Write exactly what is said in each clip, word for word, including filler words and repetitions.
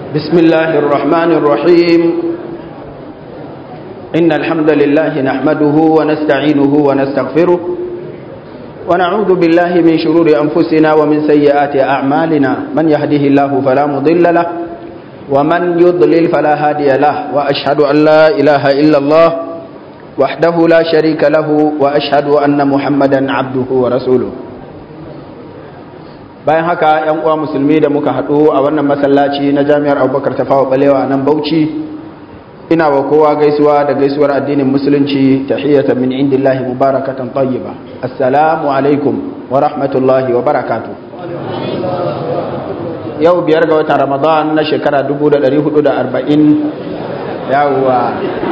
بسم الله الرحمن الرحيم إن الحمد لله نحمده ونستعينه ونستغفره ونعوذ بالله من شرور أنفسنا ومن سيئات أعمالنا من يهده الله فلا مضل له ومن يضلل فلا هادي له وأشهد أن لا إله إلا الله وحده لا شريك له وأشهد أن محمدا عبده ورسوله. bayan haka ‘yan uwa musulmi da muka haɗu a wannan masallaci na jami'ar abubakar tafawa balewa nan bauchi, ina wa kowa gaisuwa da gaisuwar addinin musulunci tahiyyatan min indillahi mubarakatan tayyiba. Assalamu alaikum wa rahmatullahi wa barakatuh. Yau biyar ga watan Ramadan na shekara dubu da ɗari hudu da arba'in. Yawwa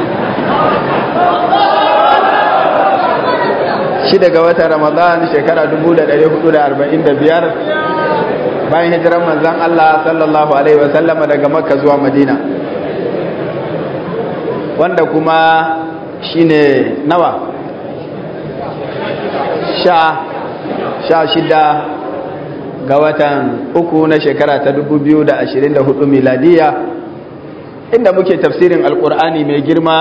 shida ga watan Ramadan shekara dubu da ɗari hudu da arba'in da biyar bayan hijiran manzan Allah sallallahu alaihi wasallama daga Makka zuwa Madina, wanda kuma shine nawa sha sha shida ga watan uku na shekara ta dubu biyu da ashirin da hudu miladiya, inda muke tafsirin alkur'ani mai girma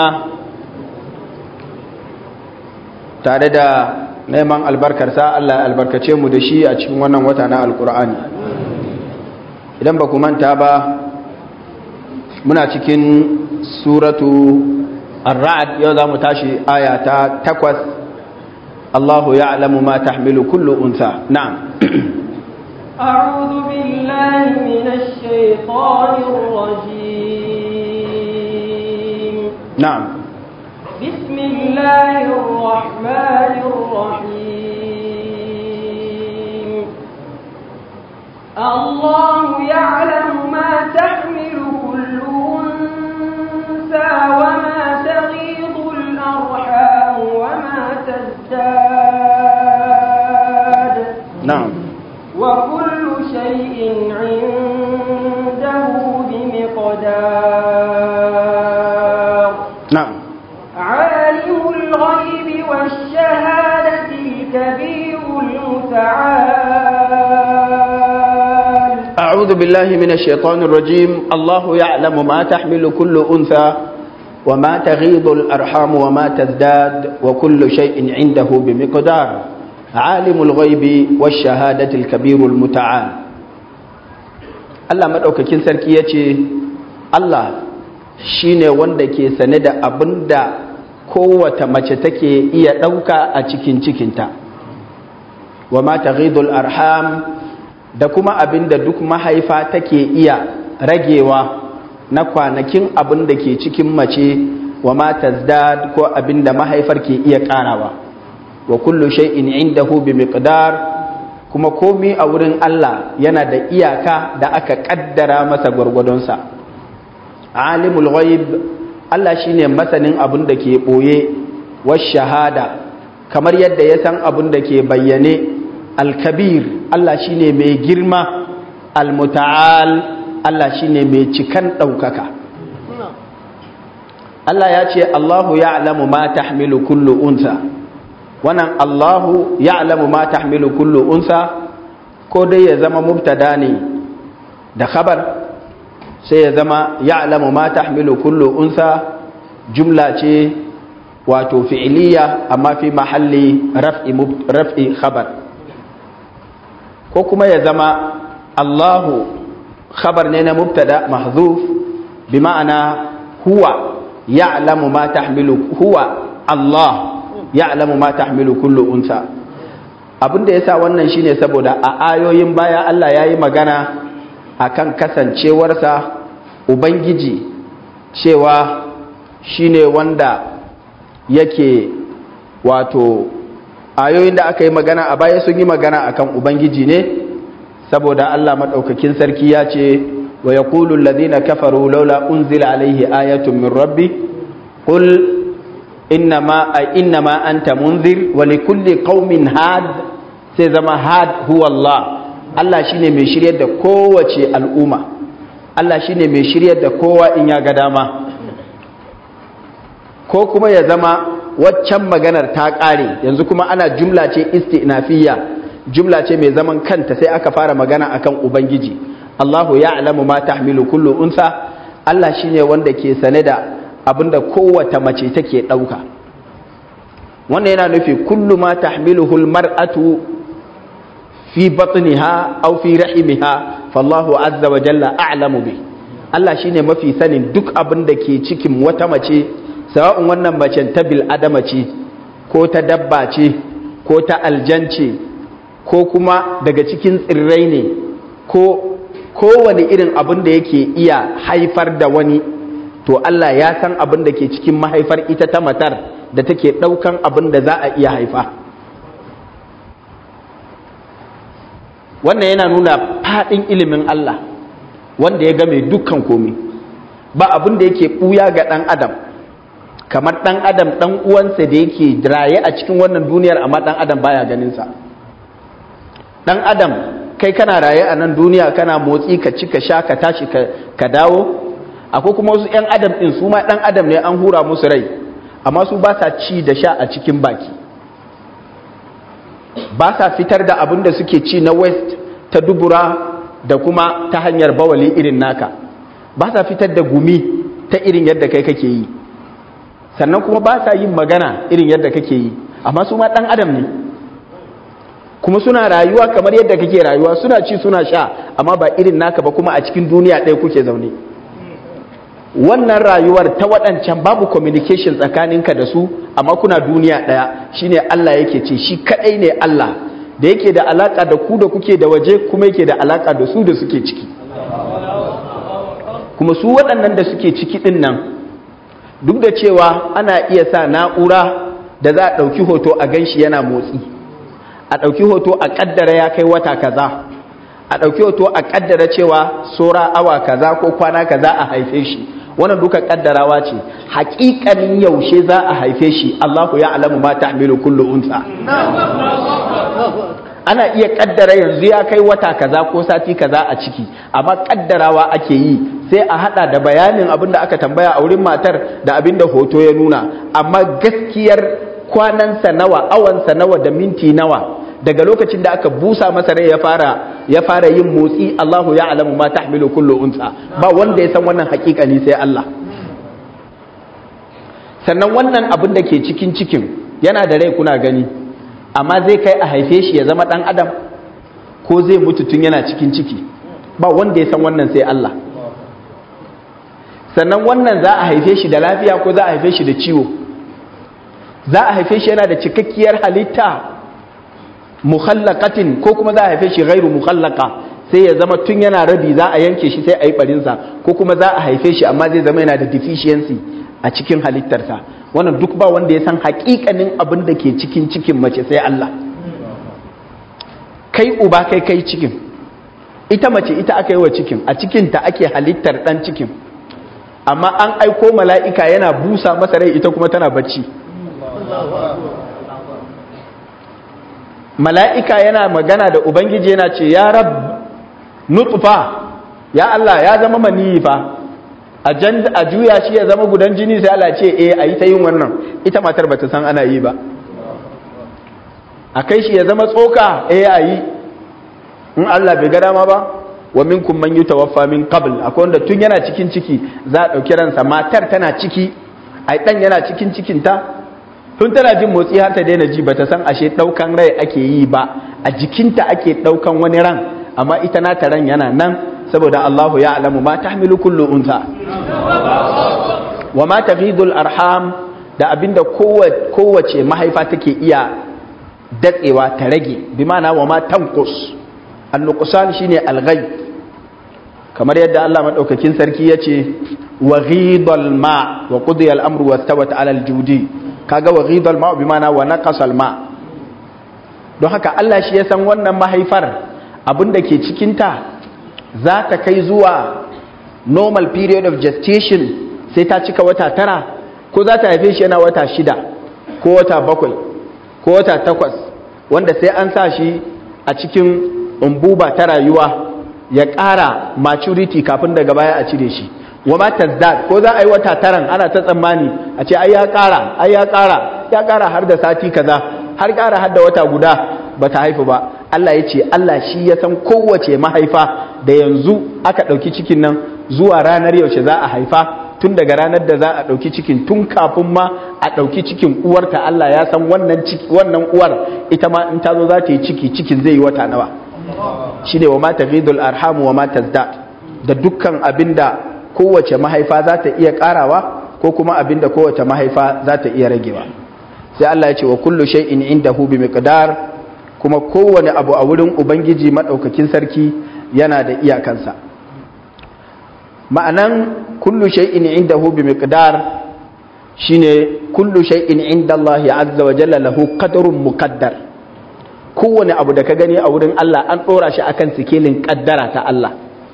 tare da neman albarkarsa. Allah ya albarkace mu da shi a cikin wannan wata na alkur'ani. Idan ba ku manta ba, muna cikin suratu ar-ra'd. Yau za mu tashi aya ta takwas. Allahu ya'lamu ma tahmilu kullu unsa. Na'am. A'udhu billahi minash shaitanir rajim. Na'am. بسم الله الرحمن الرحيم. الله يعلم ما تحمل كل أنثى وما تغيض الأرحام وما تزداد. نعم. وكل شيء عنده بمقدار. نعم. عالم الغيب والشهادة الكبير المتعال. أعوذ بالله من الشيطان الرجيم. الله يعلم ما تحمل كل أنثى وما تغيض الأرحام وما تزداد وكل شيء عنده بمقدار عالم الغيب والشهادة الكبير المتعال. الله مدوكاكين سركي يتي الله shine wanda ke sane da abinda kowace mace take iya ɗauka a cikin cikinta, wa ma taghidul arham, da kuma abinda duk mahaifa take iya ragewa na kwanakin abinda ke cikin mace, wa ma tazdad, ko abinda mahaifar ke iya ƙarawa. Wa kullu shay'in indahu bi miqdar, kuma komi a wurin Allah yana da iyaka da aka kaddara masa gwargwadonsa. Alimul ghaib, Allah shine masanin abin da ke boye, was shahada, kamar yadda ya san abin da ke bayyane. Al-kabir, Allah shine mai girma. Al-muta'al, Allah shine mai cikan ɗaukaka. Allah ya ce Allahu ya'lamu ma tahmilu kullu unsa. Wannan Allahu ya'lamu ma tahmilu kullu unsa, ko dai ya zama mubtada ne da khabar, sai ya zama ya'lamu ma tahmilu kullu unsa jumla ce wato fi'liya amma fi mahalli raf'i raf'i khabar, ko kuma ya zama Allahu khabar ne na mubtada mahzuf, bi ma'ana huwa ya'lamu ma tahmilu huwa Allah ya'lamu ma tahmilu kullu unsa. Abinda yasa wannan shine saboda a ayoyin baya Allah yayi magana akan kasancewarsa Ubangiji, cewa shine wanda yake wato ayoyin da aka yi magana a baya sun yi magana akan Ubangiji ne, saboda Allah madaukakin sarki ya ce wa yaqulu alladhina kafaru laula unzila alaihi ayatun min rabbi qul innama ay innama anta munzir wa likulli qaumin had, sai zama had huwa Allah. Allah shine mai shiryar da kowace al'umma, Allah shine mai shiryar da kowa in ya ga dama. Ko kuma ya zama waccan maganar ta ƙare, yanzu kuma ana jumla ce istinafiyya, jumla ce mai zaman kanta, sai aka fara magana akan Ubangiji. Allahu ya'lamu ma tahmilu kullu unsa, Allah shine wanda ke sane da abinda kowace mace take dauka. Wannan yana nufi kullu ma tahmiluhu almar'atu fi batniha aw fi rahimiha fallahu azza wa jalla a'lamu bi. Allah shine mafi sanin duk abinda ke cikin wata mace, sawa'un wannan macen ta bil adama ce ko ta dabba ce ko ta aljance ko kuma daga cikin tsirrai ne ko kowane irin abin da yake iya haifar da wani, to Allah ya san abin da ke cikin mahaifar ita ta matar da take ɗaukan abin da za a iya haifa. Wannan yana nuna faɗin ilimin Allah wanda ya game dukkan komi, ba abin da yake ɓuya ga ɗan adam kamar ɗan adam ɗan uwansa da yake raye a cikin wannan duniyar amma ɗan adam baya ganinsa. Ɗan adam kai kana raye a nan duniya kana motsi ka ci ka sha ka tashi ka dawo, akwai kuma wasu 'yan adam ɗin su ma ɗan adam ne an hura musu rai amma su ba sa ci da sha a cikin baki, ba sa fitar da abin da suke ci na waste ta dubura da kuma ta hanyar bawali irin naka, ba sa fitar da gumi ta irin yadda kai kake yi, sannan kuma ba sa yin magana irin yadda kake yi, amma su ma ɗan adam ne kuma suna rayuwa kamar yadda kake rayuwa, suna ci suna sha amma ba irin naka ba, kuma a cikin duniya ɗaya kuke zaune. Wannan rayuwar ta waɗancan babu communication tsakaninka da su amma kuna duniya ɗaya, shine Allah yake ce shi kaɗai ne Allah da yake da alaka da ku da kuke da waje kuma yake da alaka da su da suke ciki. Kuma su waɗannan da suke ciki ɗin nan duk da cewa ana iya sa na'ura da za a ɗauki hoto a ganshi yana motsi, a ɗauki hoto a ƙaddara ya kai wata kaza, a ɗauki hoto a ƙaddara cewa sora awa kaza ko kwana kaza a haife shi, wannan duka ƙaddarawa ce. Haƙiƙanin yaushe za a haife shi Allahu ya alamu ma tahmilu kullu unsa. Ana iya ƙaddara yanzu ya kai wata kaza ko sati kaza a ciki, amma ƙaddarawa ake yi sai a haɗa da bayanin abin da aka tambaya a wurin matar da abin da hoto ya nuna, amma gaskiyar kwanansa nawa, awansa nawa da minti nawa daga lokacin da aka busa masa rai ya fara ya fara yin motsi, Allahu ya alamu ma tahmilu kullu unsa, ba wanda ya san wannan hakikani sai Allah. Sannan wannan abin da ke cikin cikin yana da rai kuna gani, amma zai kai a haife shi ya zama dan adam ko zai mutu tun yana cikin ciki, ba wanda ya san wannan sai Allah. Sannan wannan za a haife shi da lafiya ko za a haife shi da ciwo, za a haife shi yana da cikakkiyar halitta mukhallaqatin ko kuma za a haife shi ghairu mukhallaqa, sai ya zama tun yana rabi za a yanke shi sai a yi barinsa, ko kuma za a haife shi amma zai zama yana da deficiency a cikin halittarsa. Wannan duk ba wanda ya san hakikanin abin da ke cikin cikin mace sai Allah. Kai uba kai kai cikin, ita mace ita aka yi wa cikin, a cikinta ake halittar dan cikin, amma an aiko mala'ika yana busa masa rai ita kuma tana bacci. Mala'ika yana magana da Ubangiji yana ce, ya rab nutfa, ya Allah ya zama maniyi fa, a juya shi ya zama gudan jini, sai Allah ce eh a yi ta yin wannan, ita matar ba ta san ana yi ba. A kai shi ya zama tsoka, eh a yi, in Allah bai ga dama ba, wa minkum man yutawaffa min qabl, akwai wanda tun yana cikin ciki za a ɗauki ransa, matar tana ciki, ai ɗan yana cikin cikinta, tun tana jin motsi har ta daina ji, bata san ashe daukan rai ake yi ba, a jikinta ake daukan wani ran, amma ita nata ran yana nan, saboda Allahu ya alamu ma tahmilu kullu unsa wa ma taghidul arham, da abinda kowace mahaifa take iya datsewa ta rage, bi ma'ana wa ma tanqus. An-nuqsan shine al-ghayb, kamar yadda Allah madaukakin sarki yace wa ghidal ma wa qudiya al-amru wastawat ala al-judi, kaga wa ghidal ma bi ma'ana wa naqasal ma. Don haka Allah shi ya san wannan mahaifar abinda ke cikin ta za ta kai zuwa normal period of gestation sai ta cika wata tara, ko za ta haife shi yana wata shida ko wata bakwai ko wata takwas, wanda sai an sa shi a cikin umbuba ta rayuwa ya ƙara maturity kafin daga baya a cire shi. Wa ma tazdad, ko za a yi wata taran ana ta tsammani a ce ai ya ƙara ai ya ƙara ya ƙara har da sati kaza, har ƙara har da wata guda ba ta haifu ba, Allah ya ce Allah shi ya san kowace mahaifa da yanzu aka ɗauki cikin nan zuwa ranar yaushe za a haifa, tun daga ranar da za a ɗauki cikin, tun kafin ma a ɗauki cikin uwarta Allah ya san wannan ciki, wannan uwar ita ma in ta zo za ta yi ciki, cikin zai yi wata nawa. Shi ne wa ma tafidul arhamu wa ma tazdad, da dukkan abinda kowace mahaifa za ta iya karawa ko kuma abinda kowace mahaifa za ta iya ragewa. Sai Allah ya ce wa kullu shay'in indahu bi miqdar, kuma kowane abu a wurin ubangiji madaukakin sarki yana da iyakansa. Ma'anan kullu shay'in indahu bi miqdar shine kullu shay'in inda Allah azza wa jalla lahu qadrun muqaddar. Kowane abu da ka gani a wurin Allah an dora shi akan sikelin kaddara ta Allah.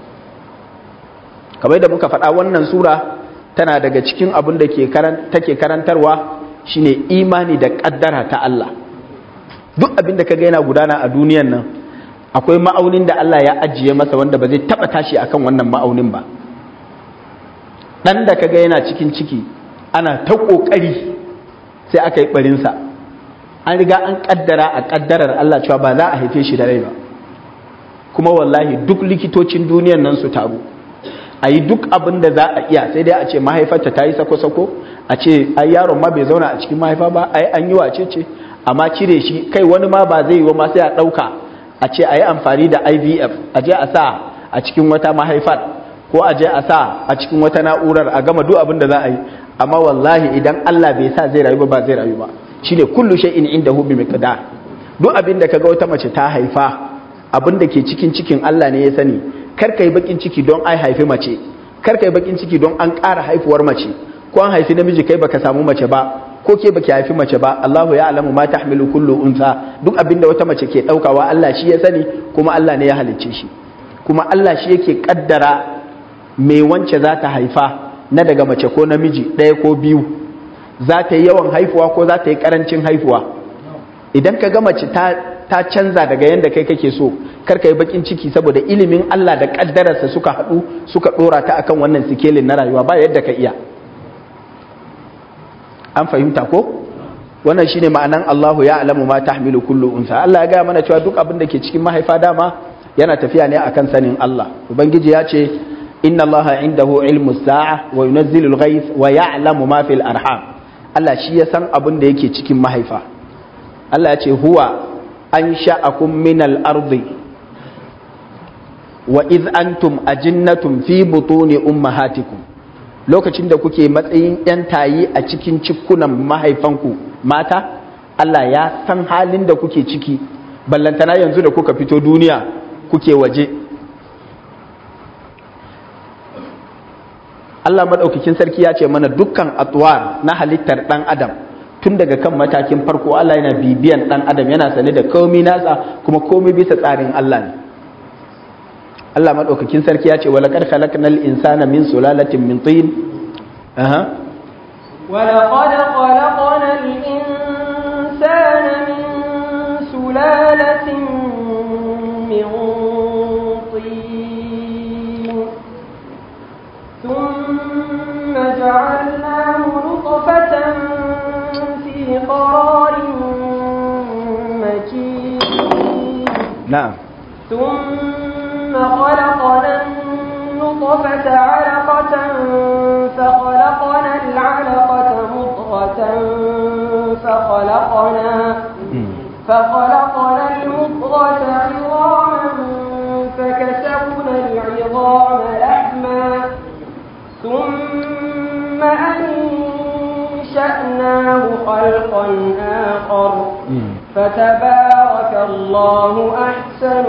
Kamar da muka faɗa, wannan sura tana daga cikin abin da ke karan, take karantarwa shine imani da kaddara ta Allah. Duk abin da kaga yana gudana a duniyan nan akwai ma'aunin da Allah ya ajiye masa wanda ba zai taba tashi akan wannan ma'aunin ba. Dan da kaga yana cikin ciki ana ta kokari sai aka yi barin sa, an riga an kaddara a kaddarar Allah cewa ba za a haife shi da rai ba. Kuma wallahi duk likitocin duniyan nan su taru a yi duk abin da za a iya, sai dai a ce mahaifarta ta yi sako-sako, a ce ai yaron ma bai zauna a cikin mahaifa ba, ai an yi wace ce, amma cire shi, kai wani ma ba zai yi wa ma sai a ɗauka a ce a yi amfani da I V F, a je a sa a cikin wata mahaifar, ko a je a sa a cikin wata na'urar, a gama duk abin da za a yi. Amma wallahi idan Allah bai sa zai rayu ba, ba zai rayu ba. Shine kullu shay'in indahu bi miqdar. Duk abin da kaga wata mace ta haifa, abin da ke cikin cikin Allah ne ya sani. Kar ka yi bakin ciki don ai haifi mace, kar ka yi bakin ciki don an ƙara haifuwar mace, ko an haifi namiji kai baka samu mace ba, ko ke baki haifi mace ba. Allahu ya alamu ma tahmilu kullu unsa. Duk abinda wata mace ke daukawa Allah shi ya sani, kuma Allah ne ya halicce shi, kuma Allah shi yake kaddara me wance za ta haifa na daga mace ko namiji ɗaya ko biyu, za ta yi yawan haifuwa ko za ta yi karancin haifuwa. Idan ka ga mace ta ta canza daga yanda kai kake so, kar ka yi bakin ciki, saboda ilimin Allah da kaddararsa suka haɗu suka ɗora ta akan wannan sikelin na rayuwa, ba yadda ka iya. An fahimta ko? Wannan shine ma'anan Allahu ya alamu ma tahmilu kullu unsa. Allah ya gaya mana cewa duk abin da ke cikin mahaifa dama yana tafiya ne akan sanin Allah. Ubangiji ya ce inna Allaha indahu ilmu sa'a wa yunazzilu al-ghayth wa ya'lamu ma fil arham. Allah shi ya san abin da yake cikin mahaifa. Allah ya ce huwa ansha'akum min al-ardi wa idh antum ajinnatun fi butuni ummahatikum. Lokacin da kuke matsayin ‘yan tayi a cikin cikunan mahaifanku mata, Allah ya san halin da kuke ciki, ballantana yanzu da kuka fito duniya kuke waje. Allah maɗaukakin sarki ya ce mana dukkan atwar na halittar ɗan adam, tun daga kan matakin farko Allah yana bibiyan ɗan adam, yana sane da komai nasa, kuma komai bisa tsarin Allah ne. Allah maɗaukakin sarki ya ce wa laqad khalaqnal insana min sulalatin min tin. Aha. Wa laqad khalaqnal insana min sulalatin min tin. Thumma ja'alnahu nutfatan fi qararin makin. Na'am. ثم خلقنا النطفة علقة فخلقنا العلقة مضغة فخلقنا فخلقنا المضغة عظاما فكسونا العظام لحما ثم أنشأناه خلقا آخر فتبارك الله أحسن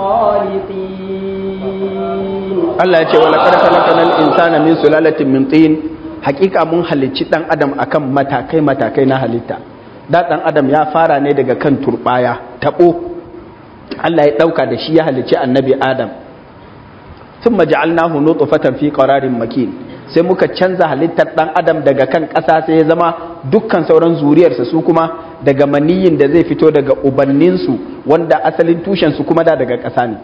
الخالقين. Allah ya ce wa laqad khalaqnal insana min sulalatin min tin. Hakika mun halicci dan adam akan matakai matakai na halitta. Da dan adam ya fara ne daga kan turbaya, tabo. Allah ya dauka da shi ya halicci annabi Adam. Thumma ja'alnahu nutfatan fi qararin makin. Sai muka canza halittar dan adam daga kan ƙasa sai ya zama dukkan sauran zuriyarsa su kuma daga maniyin da zai fito daga ubanninsu wanda asalin tushensu kuma da daga ƙasa ne.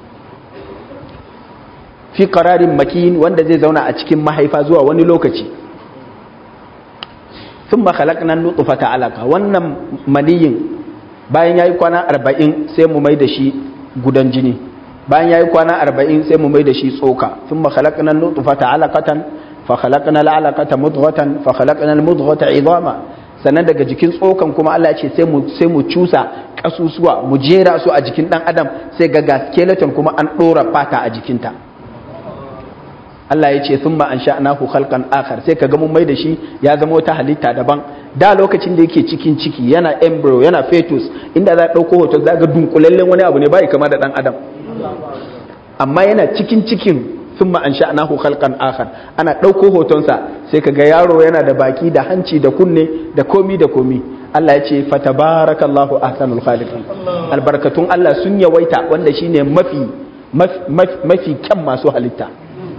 Fi qararin makin, wanda zai zauna a cikin mahaifa zuwa wani lokaci. Thumma khalaqna nutfata alaqa. Wannan maniyin bayan yayi kwana arba'in sai mu mai da shi gudan jini, bayan yayi kwana arba'in sai mu mai da shi tsoka. thumma khalaqna an-nutfata 'alaqatan fa khalaqna al-'alaqata mudghatan fa khalaqna al-mudghata 'idama. sannan daga jikin tsokan kuma Allah ya ce sai mu sai mu cusa kasusuwa mu jera su a jikin dan adam, sai ga skeleton kuma an dora fata a jikinta. Allah ya ce thumma ansha'nahu khalqan akhar, sai kaga mun mai da shi ya zama wata halitta daban. Da lokacin da yake cikin ciki yana embryo yana fetus, inda za a dauko hoto za ga dunkulallen wani abu ne bai kama da dan adam, amma yana cikin cikin thumma ansha'nahu khalqan akhar, ana dauko hotonsa sai kaga yaro yana da baki da hanci da kunne da komi da komi. Allah ya ce fatabarakallahu ahsanul khaliqin, albarkatun Allah sun yawaita, wanda shine mafi mafi mafi kyan masu halitta.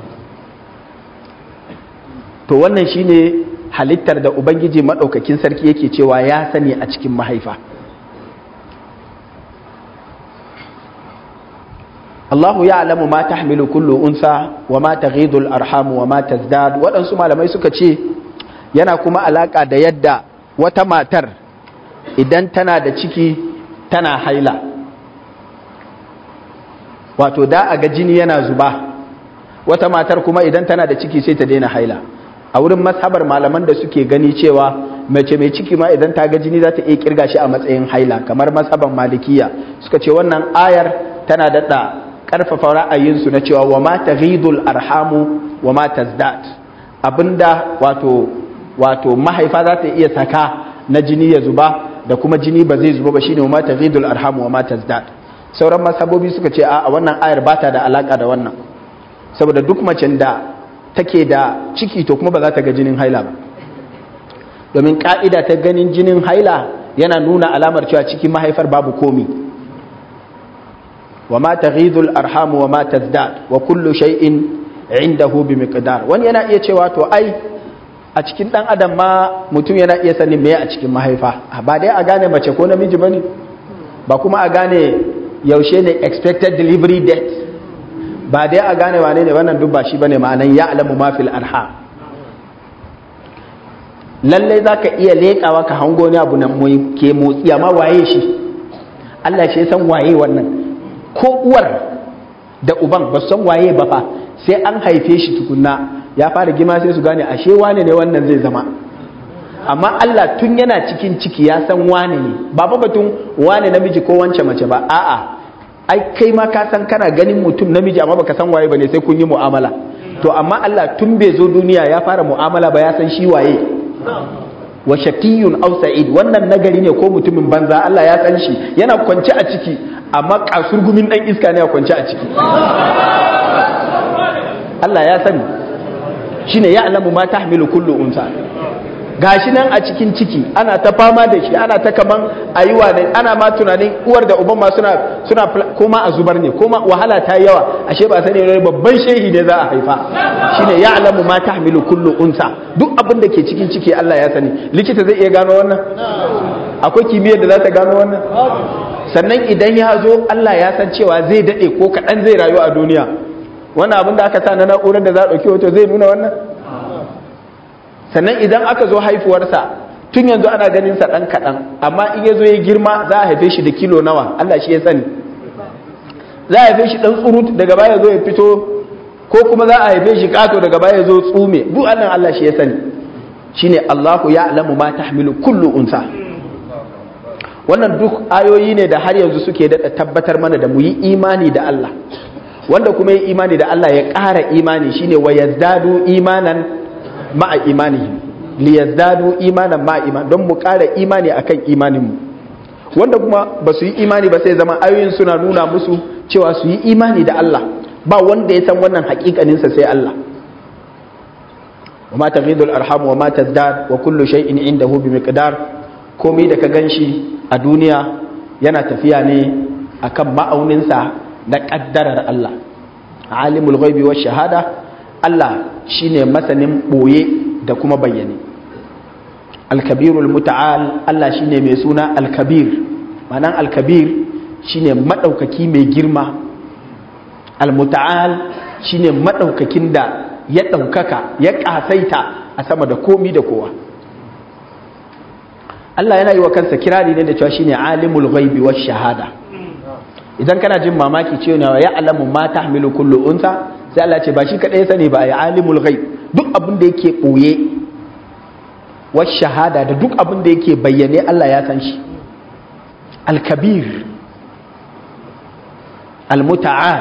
To wannan shine halittar da Ubangiji maɗaukakin sarki yake cewa ya sani a cikin mahaifa. Allahu ya'lamu ma tahmilu kullu unsa wa ma taghidul arham wa ma tazdad. Waɗansu malamai suka ce yana kuma alaka da yadda wata matar idan tana da ciki tana haila, wato da a ga jini yana zuba, wata matar kuma idan tana da ciki sai ta daina haila. A wurin mazhabar malaman da suke gani cewa mace mai ciki ma idan ta ga jini za ta iya kirga shi a matsayin haila, kamar mazhaban malikiya, suka ce wannan ayar tana daɗa ƙarfafa ra'ayinsu na cewa wa ma taghidul arhamu wa ma tazdad, abinda wato wato mahaifa za ta iya saka na jini ya zuba da kuma jini ba zai zuba ba, shine wa ma taghidul arhamu wa ma tazdad. Sauran mazhabobi suka ce a wannan ayar ba ta da alaka da wannan, saboda duk macen da take da ciki to kuma ba za ta ga jinin haila ba, domin ka'ida ta ganin jinin haila yana nuna alamar cewa cikin mahaifar babu komi. wa ma taghidul arham wa ma tazdad wa kullu shay'in indahu bi miqdar. Wani yana iya cewa to ai a cikin dan adam ma mutum yana iya sanin me a cikin mahaifa, ba dai a gane mace ko namiji bane, ba kuma a gane yaushe ne expected delivery date, ba dai a gane wane ne wannan, duk ba shi bane ma'anan ya'lamu ma fil arham. Lalle zaka iya lekawa ka hango ne abu nan ke motsi, amma waye shi? Allah shi ya san waye wannan. Ko uwar da uban ba san waye ba fa, sai an haife shi tukunna ya fara gima sai su gane ashe wane ne wannan zai zama. Amma Allah tun yana cikin ciki ya san wane ne, ba ba batun wane namiji ko wance mace ba, a'a ai kai ma ka san kana ganin mutum namiji amma baka san waye bane sai kun yi mu'amala. To amma Allah tun bai zo duniya ya fara mu'amala ba, ya san shi waye. Wa shaqiyun aw sa'id, wannan nagari ne ko mutumin banza, Allah ya san shi, yana kwance a ciki amma kasurgumin dan iska ne ya kwance a ciki. Allah ya sani, shine ya'lamu ma tahmilu kullu unsa. Gashi nan a cikin ciki ana ta fama da shi, ana ta kaman ayuwa ne, ana ma tunanin uwar da uban ma suna suna koma a zubar ne, koma wahala ta yawa, ashe ba sani ne babban shehi ne za a haifa. Shine ya'lamu ma tahmilu kullu unsa, duk abin da ke cikin ciki Allah ya sani. Likita zai iya gano wannan? Akwai kimiyyar da za ta gano wannan? Sannan idan ya zo Allah ya san cewa zai dade ko kaɗan zai rayu a duniya, wannan abin da aka sa na na'urar da za a ɗauki hoto zai nuna wannan? Sannan idan aka zo haifuwarsa tun yanzu ana ganin sa dan kadan, amma in yazo ya girma za a haife shi da kilo nawa Allah shi ya sani. Za a haife shi dan tsurut daga baya zo ya fito, ko kuma za a haife shi kato daga baya zo tsume, duk annan Allah shi ya sani. Shine Allahu ya'lamu ma tahmilu kullu unsa. Wannan duk ayoyi ne da har yanzu suke da tabbatar mana da mu yi imani da Allah, wanda kuma yi imani da Allah ya ƙara imani, shine wa yazdadu imanan ma'a imanihim, liyazdadu imanan ma'a iman, don mu ƙara imani akan imaninmu. Wanda kuma ba su yi imani ba sai zama ayoyin suna nuna musu cewa su yi imani da Allah, ba wanda ya san wannan haƙiƙaninsa sai Allah. wa ma taghidul arham wa ma tazdad wa kullu shay'in indahu bi miqdar. Komai da ka ganshi a duniya yana tafiya ne akan ma'auninsa na ƙaddarar Allah. Alimul ghaibi wash shahada, Allah shine masanin boye da kuma bayyane. Al-kabirul muta'al, Allah shine mai suna al-kabir. Ma'anan al-kabir shine madaukaki mai girma. Al-muta'al shine madaukakin da ya daukaka, ya kasaita a sama da komi da kowa. Allah yana yi wa kansa kirari ne da cewa shine alimul ghaibi wash shahada. Idan kana jin mamaki cewa ya alamu ma tahmilu kullu unsa, sai Allah ce ba shi kadai sani ba, ya alimul ghaib, duk abin da yake boye, wash shahada, da duk abin da yake bayyane Allah ya san shi. Al-kabir, al-muta'al.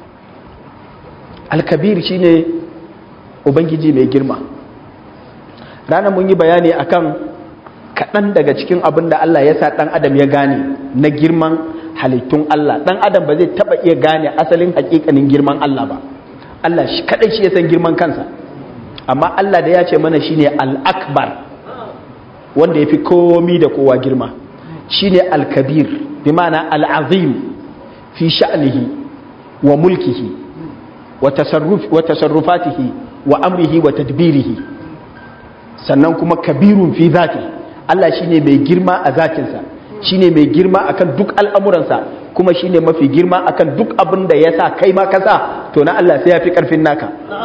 Al-kabir shine ubangiji mai girma. Ranar mun yi bayani akan kaɗan daga cikin abin da Allah ya sa ɗan adam ya gane na girman halittun Allah. Ɗan adam ba zai taɓa iya gane asalin hakikanin girman Allah ba. Allah shi kaɗai shi ya san girman kansa, amma Allah da ya ce mana shine al-akbar, wanda ya fi komi da kowa girma, shine al-kabir, bi ma'ana al-azim fi sha'nihi wa mulkihi wa tasarruf wa tasarrufatihi wa amrihi wa tadbirihi. Sannan kuma kabirun fi zati, Allah shine mai girma a zatinsa, shine mai girma akan duk al'amuransa, kuma shine mafi girma akan duk abin da ya sa kai ma kasa, to na Allah sai ya fi karfin naka.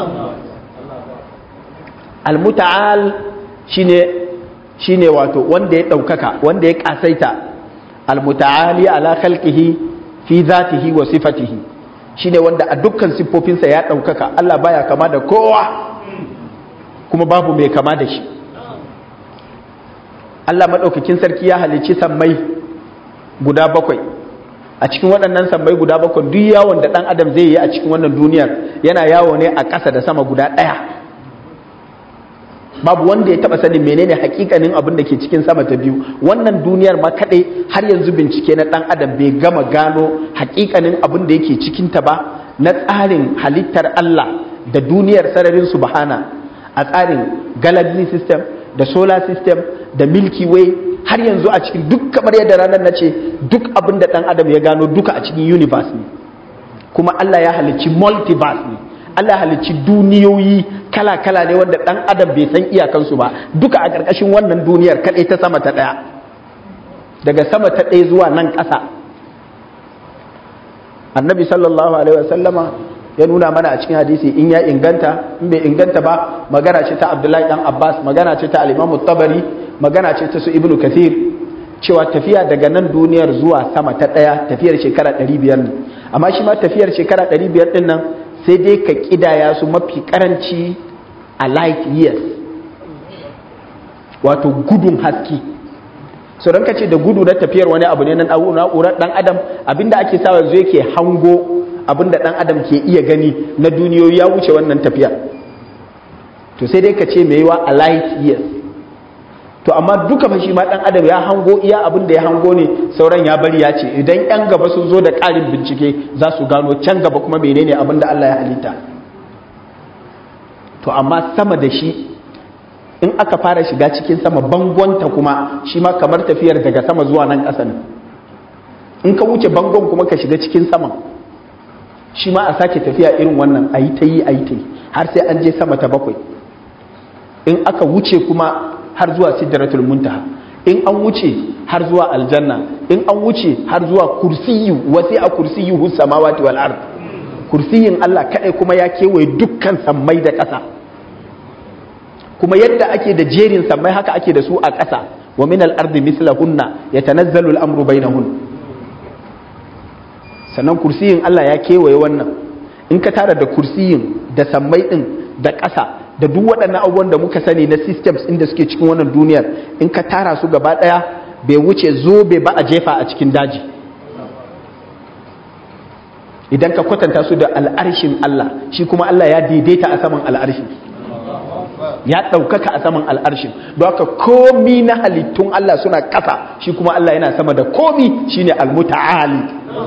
Al-muta'al shine shine wato wanda ya daukaka, wanda ya kasaita. Al-muta'ali ala khalqihi fi zatihi wa sifatihi, shine wanda a dukkan siffofinsa ya daukaka. Allah baya kama da kowa, kuma babu mai kama da shi. Allah maɗaukakin sarki ya halicci sammai guda bakwai. A cikin waɗannan sammai guda bakwai, duk yawon da ɗan adam zai yi a cikin wannan duniyar yana yawo ne a ƙasa da sama guda ɗaya. Babu wanda ya taɓa sanin menene hakikanin abin da ke cikin sama ta biyu. Wannan duniyar ma kaɗai har yanzu bincike na ɗan adam bai gama gano hakikanin abin da yake cikinta ba, na tsarin halittar Allah da duniyar sararin subhana, a tsarin galaxy system da solar system da milky way. Har yanzu a cikin duk, kamar yadda ranar na ce, duk abin da ɗan adam ya gano duka a cikin universe ne. Kuma Allah ya halicci multiverse ne, Allah ya halicci duniyoyi kala-kala ne wanda ɗan adam bai san iyakansu ba, duka a ƙarƙashin wannan duniyar kaɗai ta sama ta ɗaya, daga sama ta ɗaya zuwa nan ƙasa. Annabi sallallahu alaihi wasallama ya nuna mana a cikin hadisi, in ya inganta, in bai inganta ba, magana ce ta Abdullahi dan Abbas, magana ce ta al-Imam Tabari, magana ce ta su Ibn Kathir, cewa tafiya daga nan duniyar zuwa sama ta ɗaya tafiyar shekara ɗari biyar ne. Amma shi ma tafiyar shekara ɗari biyar ɗin nan sai dai ka kidaya su mafi karanci a light years, wato gudun haske. So don ka ce da gudu na tafiyar wani abu ne na na'urar ɗan adam, abinda ake sawa yanzu yake hango abinda ɗan adam ke iya gani na duniyoyi ya wuce wannan tafiya. To sai dai ka ce mai yiwa a light years. To amma duka fa shi ma ɗan adam ya hango iya abinda ya hango ne, sauran ya bari ya ce idan yan gaba sun zo da ƙarin bincike za su gano can gaba kuma menene abinda Allah ya halitta. To amma sama da shi, in aka fara shiga cikin sama, bangonta kuma shi ma kamar tafiyar daga sama zuwa nan ƙasa ne. In ka wuce bangon kuma ka shiga cikin sama, shi ma a sake tafiya irin wannan, a yi ta yi a yi ta yi har sai an je sama ta bakwai. In aka wuce kuma har zuwa sidratul muntaha, in an wuce har zuwa aljanna, in an wuce har zuwa kursiyu, wasi a kursiyu hus samawati wal ard. Kursiyin Allah kadai kuma ya kewaye dukkan sammai da ƙasa. Kuma yadda ake da jerin sammai haka ake da su a ƙasa. Wa min al ardi mislahunna yatanazzalu al amru bainahun. Sannan kursiyin Allah ya kewaye wannan. In ka tara da kursiyin da sammai din da ƙasa da duk waɗannan abubuwan da muka sani na systems inda suke cikin wannan duniyar, in ka tara su gaba ɗaya bai wuce zobe ba a jefa a cikin daji. Idan ka kwatanta su da al'arshin Allah, shi kuma Allah ya daidaita a saman al'arshin, ya ɗaukaka a saman al'arshin. Don haka komi na halittun Allah suna ƙasa, shi kuma Allah yana sama da komi, shine al-muta'ali.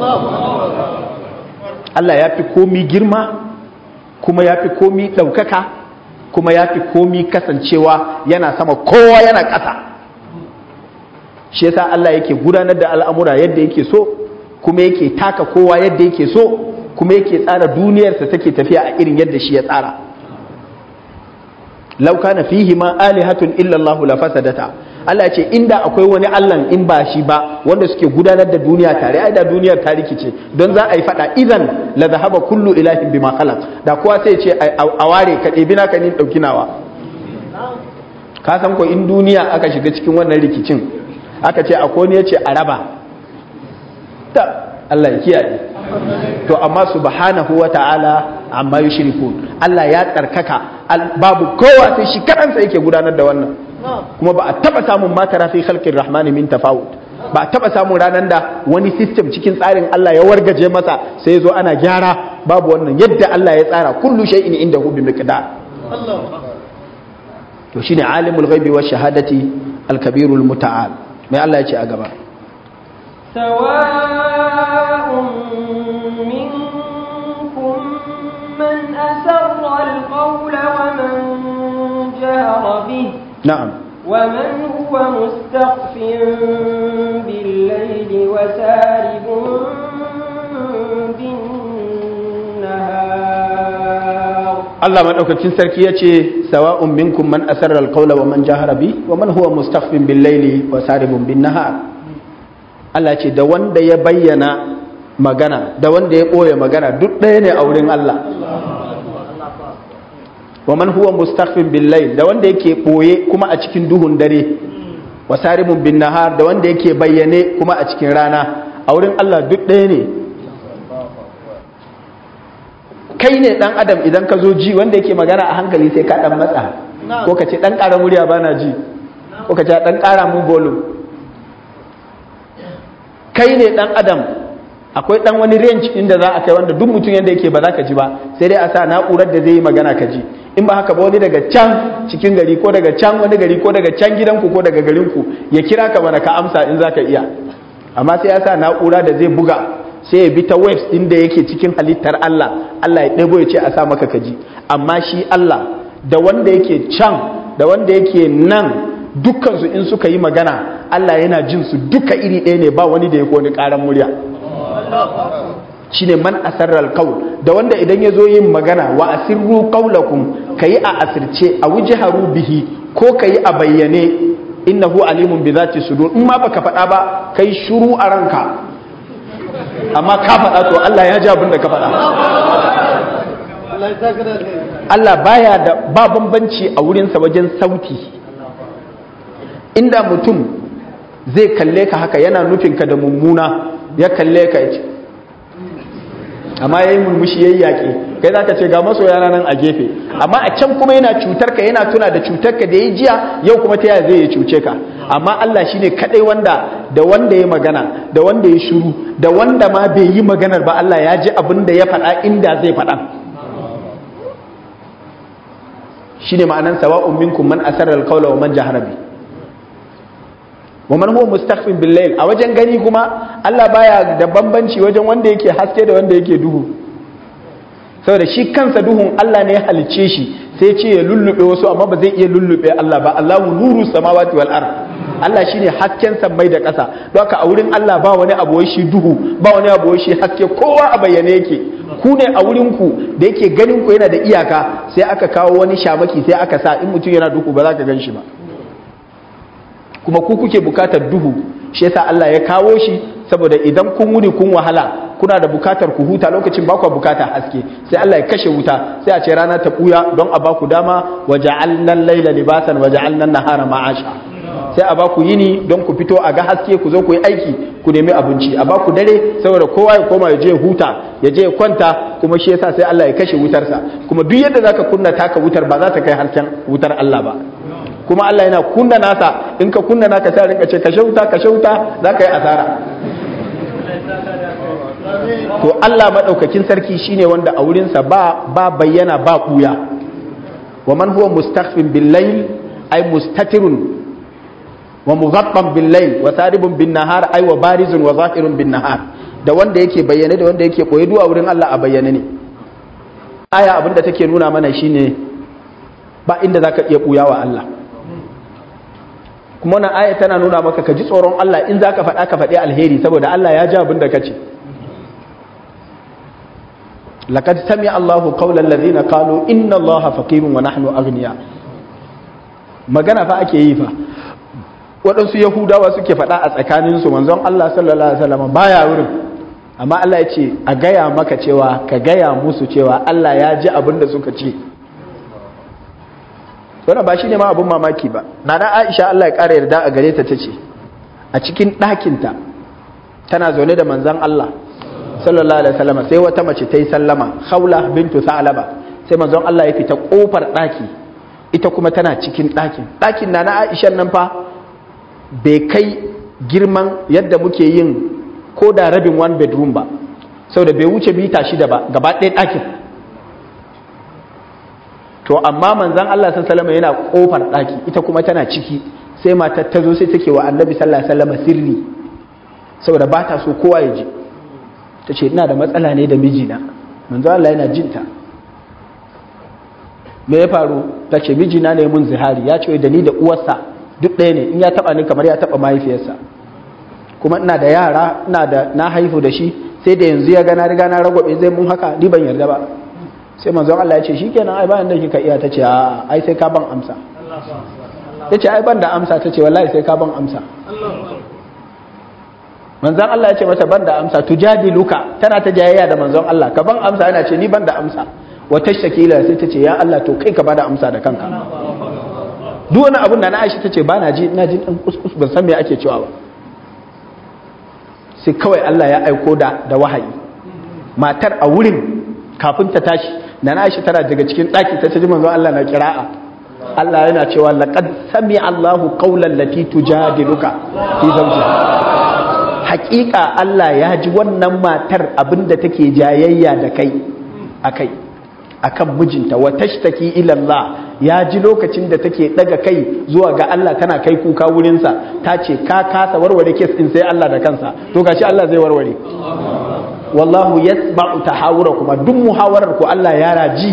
Allah ya fi komi girma, kuma ya fi komi ɗaukaka, kuma ya fi komi kasancewa yana sama, kowa yana ƙasa. Shi yasa Allah yake gudanar da al'amura yadda yake so, kuma yake taka kowa yadda yake so, kuma yake tsara duniyarsa take tafiya a irin yadda shi ya tsara. Law kana fihi ma alihatun illa Allah la fasadata. Allah ya ce inda akwai wani Allah in ba shi ba wanda suke gudanar da duniya tare, ai da duniyar ta rikice, don za a yi fada, idan la zahaba kullu ilahin bima khalaq. Da kowa sai ce a ware ka ɗebi naka ni ɗauki nawa. Ka san ko in duniya aka shiga cikin wannan rikicin, aka ce akwai ne yace a raba ta Allah ya kiyaye to amma subhanahu wata'ala amma yushrikun Allah ya tsarkaka babu kowa sai shi kadansa yake gudanar da wannan kuma ba a taba samun ma tara fi khalqir rahmani min tafawut ba a taba samun ranar da wani system cikin tsarin Allah ya wargaje masa sai ya zo ana gyara babu wannan yadda Allah ya tsara kullu shay'in indahu bi miqdar to shine alimul ghaibi wash shahadati al-kabirul muta'al mai Allah ya ce a gaba sawa'un minkum man asarra al-qawla wa man jahara bihi na'am ومن هو مستخف بالليل وسارب بالنهار الله مدaukakin sarki yace sawa'un minkum man asarra alqawla wa man jahara bi wa man huwa mustakhfin bil-layli wa saribun bin-nahar Allah ce da wanda ya bayyana magana da wanda ya boye magana duk ɗaya ne a wurin Allah wa man huwa mustakhfin bil-layl da wanda yake boye kuma a cikin duhun dare wa saribun bin-nahar da wanda yake bayyane kuma a cikin rana a wurin Allah duk ɗaya ne kai ne dan adam idan ka zo ji wanda yake magana a hankali sai ka dan matsa ko ka ce dan ƙara murya bana ji ko ka ce dan ƙara mun volume kai ne dan adam akwai dan wani range inda za a kai wanda duk mutum yanda yake ba za ka ji ba sai dai a sa na'urar da zai yi magana ka ji in ba haka ba wani daga can cikin gari ko daga can wani gari ko daga can gidanku ko daga garinku ya kira ka mana ka amsa in za ka iya amma sai ya sa na'ura da zai buga sai ya bi ta waves din da yake cikin halittar Allah Allah ya ɗebo ya ce a sa maka ka ji amma shi Allah da wanda yake can da wanda yake nan dukkansu in suka yi magana Allah yana jin su duka iri ɗaya ne ba wani da ya koni ƙaran murya shine man asarral qaul da wanda idan yazo yin magana wa asirru qaulakum kai a asirce a wujharu bihi ko kai a bayyane innahu alimun bi zati sudur in ma baka faɗa ba kai shuru a ranka amma ka faɗa to Allah ya ji abin da ka faɗa Allah baya da ba bambanci a wurin sa wajen sauti inda mutum zai kalle ka haka yana nufin ka da mummuna ya kalle ka yace amma yayi murmushi yayi yaƙi kai zaka ce ga masoya nan a gefe amma a can kuma yana cutar ka yana tuna da cutar ka da yayi jiya yau kuma ta yaya zai cuce ka amma Allah shine kadai wanda da wanda ya magana da wanda ya shiru da wanda ma bai yi maganar ba Allah ya ji abin da ya faɗa inda zai faɗa shine ma'anan sawa'un minkum man asarra al-qawla wa man jahara bi wa man huwa mustakhfin bil layl a wajen gani kuma Allah baya da bambanci wajen wanda yake haske da wanda yake duhu saboda shi kansa duhun Allah ne ya halice shi sai ce ya lullube wasu amma ba zai iya lullube Allah ba Allahu nuru samawati wal ard Allah shine hasken sammai da ƙasa don haka a wurin Allah ba wani abu wai shi duhu ba wani abu wai shi haske kowa a bayyane yake ku ne a wurin ku da yake ganin ku yana da iyaka sai aka kawo wani shamaki sai aka sa in mutum yana duhu ba za ka gan shi ba kuma ku kuke bukatar duhu shi yasa Allah ya kawo shi saboda idan kun wuni kun wahala kuna da bukatar ku huta lokacin ba ku bukatar haske sai Allah ya kashe wuta sai a ce rana ta buya don a ba ku dama waja'alna al-laila libasan waja'alna an-nahara ma'asha sai a ba ku yini don ku fito a ga haske ku zo ku yi aiki ku nemi abinci a ba ku dare saboda kowa ya koma ya je huta ya je kwanta kuma shi yasa sai Allah ya kashe wutarsa kuma duk yadda zaka kunna taka wutar ba za ta kai hasken wutar Allah ba kuma Allah yana kunna nasa in ka kunna naka sai rinka ce kashe wuta kashe wuta za ka yi asara to Allah madaukakin sarki shine wanda a wurinsa ba ba bayyana ba kuya wa man huwa mustakhfin bil layl ay mustatirun wa mughattam bil layl wa saribun bin nahar ay wa barizun wa zahirun bin nahar da wanda yake bayyane da wanda yake koyi duwa wurin Allah a bayyane ne aya abinda take nuna mana shine ba inda zaka iya buya wa Allah kuma wannan aya tana nuna maka ka ji tsoron Allah in zaka faɗa ka faɗi alheri saboda Allah ya ji abin da kace laqad sami'a Allahu qawla alladhina qalu inna Allaha faqirun wa nahnu aghniya magana fa ake yi fa waɗansu yahudawa suke faɗa a tsakanin su manzon Allah sallallahu alaihi wasallam baya wurin amma Allah ya ce a gaya maka cewa ka gaya musu cewa Allah ya ji abin da suka ce wannan ba shi ne ma abin mamaki ba nana Aisha Allah ya ƙara yarda a gare ta tace a cikin ɗakinta tana zaune da manzon Allah sallallahu alaihi wasallam sai wata mace ta yi sallama, Khawla bintu Sa'laba, sai manzon Allah ya fita kofar ɗaki, ita kuma tana cikin ɗakin. Ɗakin na na Aisha nan fa bai kai girman yadda muke yin ko da rabin one bedroom ba, saboda bai wuce mita shida ba gaba ɗaya ɗakin. To amma manzon Allah sallallahu alaihi wasallam yana kofar ɗaki, ita kuma tana ciki. Sai matar ta zo sai take wa Annabi sallallahu alaihi wasallam sirri, saboda ba ta so kowa ya ji. Ta ce ina da matsala ne da mijina. Manzon Allah yana jinta. Me ya faru? Ta ce mijina ne mun zihari, ya ce da ni da uwarsa duk ɗaya ne, in ya taba ni kamar ya taba mahaifiyarsa. Kuma ina da yara, ina da na haihu da shi, sai da yanzu ya ga na riga na ragwabe zai mun haka, ni ban yarda ba. Sai manzon Allah ya ce shikenan ai bayan da kika iya. Ta ce a ai sai ka ban amsa. Ta ce ai ban da amsa. Ta ce wallahi sai ka ban amsa. Manzon Allah ya ce mata ban da amsa, tujadiluka, tana ta jayayya da manzon Allah, ka ban amsa. Yana ce ni ban da amsa. Wata shakila sai ta ce ya Allah to kai ka bada amsa da kanka. Duk wani abun da na Aisha ta ce ba na ji, ina jin dan kuskus ban san me ake cewa ba. Sai kawai Allah ya aiko da da wahayi. Matar a wurin kafin ta tashi, na Aisha tana daga cikin daki ta ji manzon Allah na kira'a. Allah yana cewa laqad sami'a Allahu qawlan lati tujadiluka fi zawjiha. Haƙiƙa Allah ya ji wannan matar abinda take jayayya da kai akai akan mijinta, wa tashtaki ila Allah, ya ji lokacin da take daga kai zuwa ga Allah tana kai kuka wurin sa, ta ce ka kasa warware kes din sai Allah da kansa. To gashi Allah zai warware. Wallahu yasma'u tahawurakum, duk muhawarar ku Allah ya raji.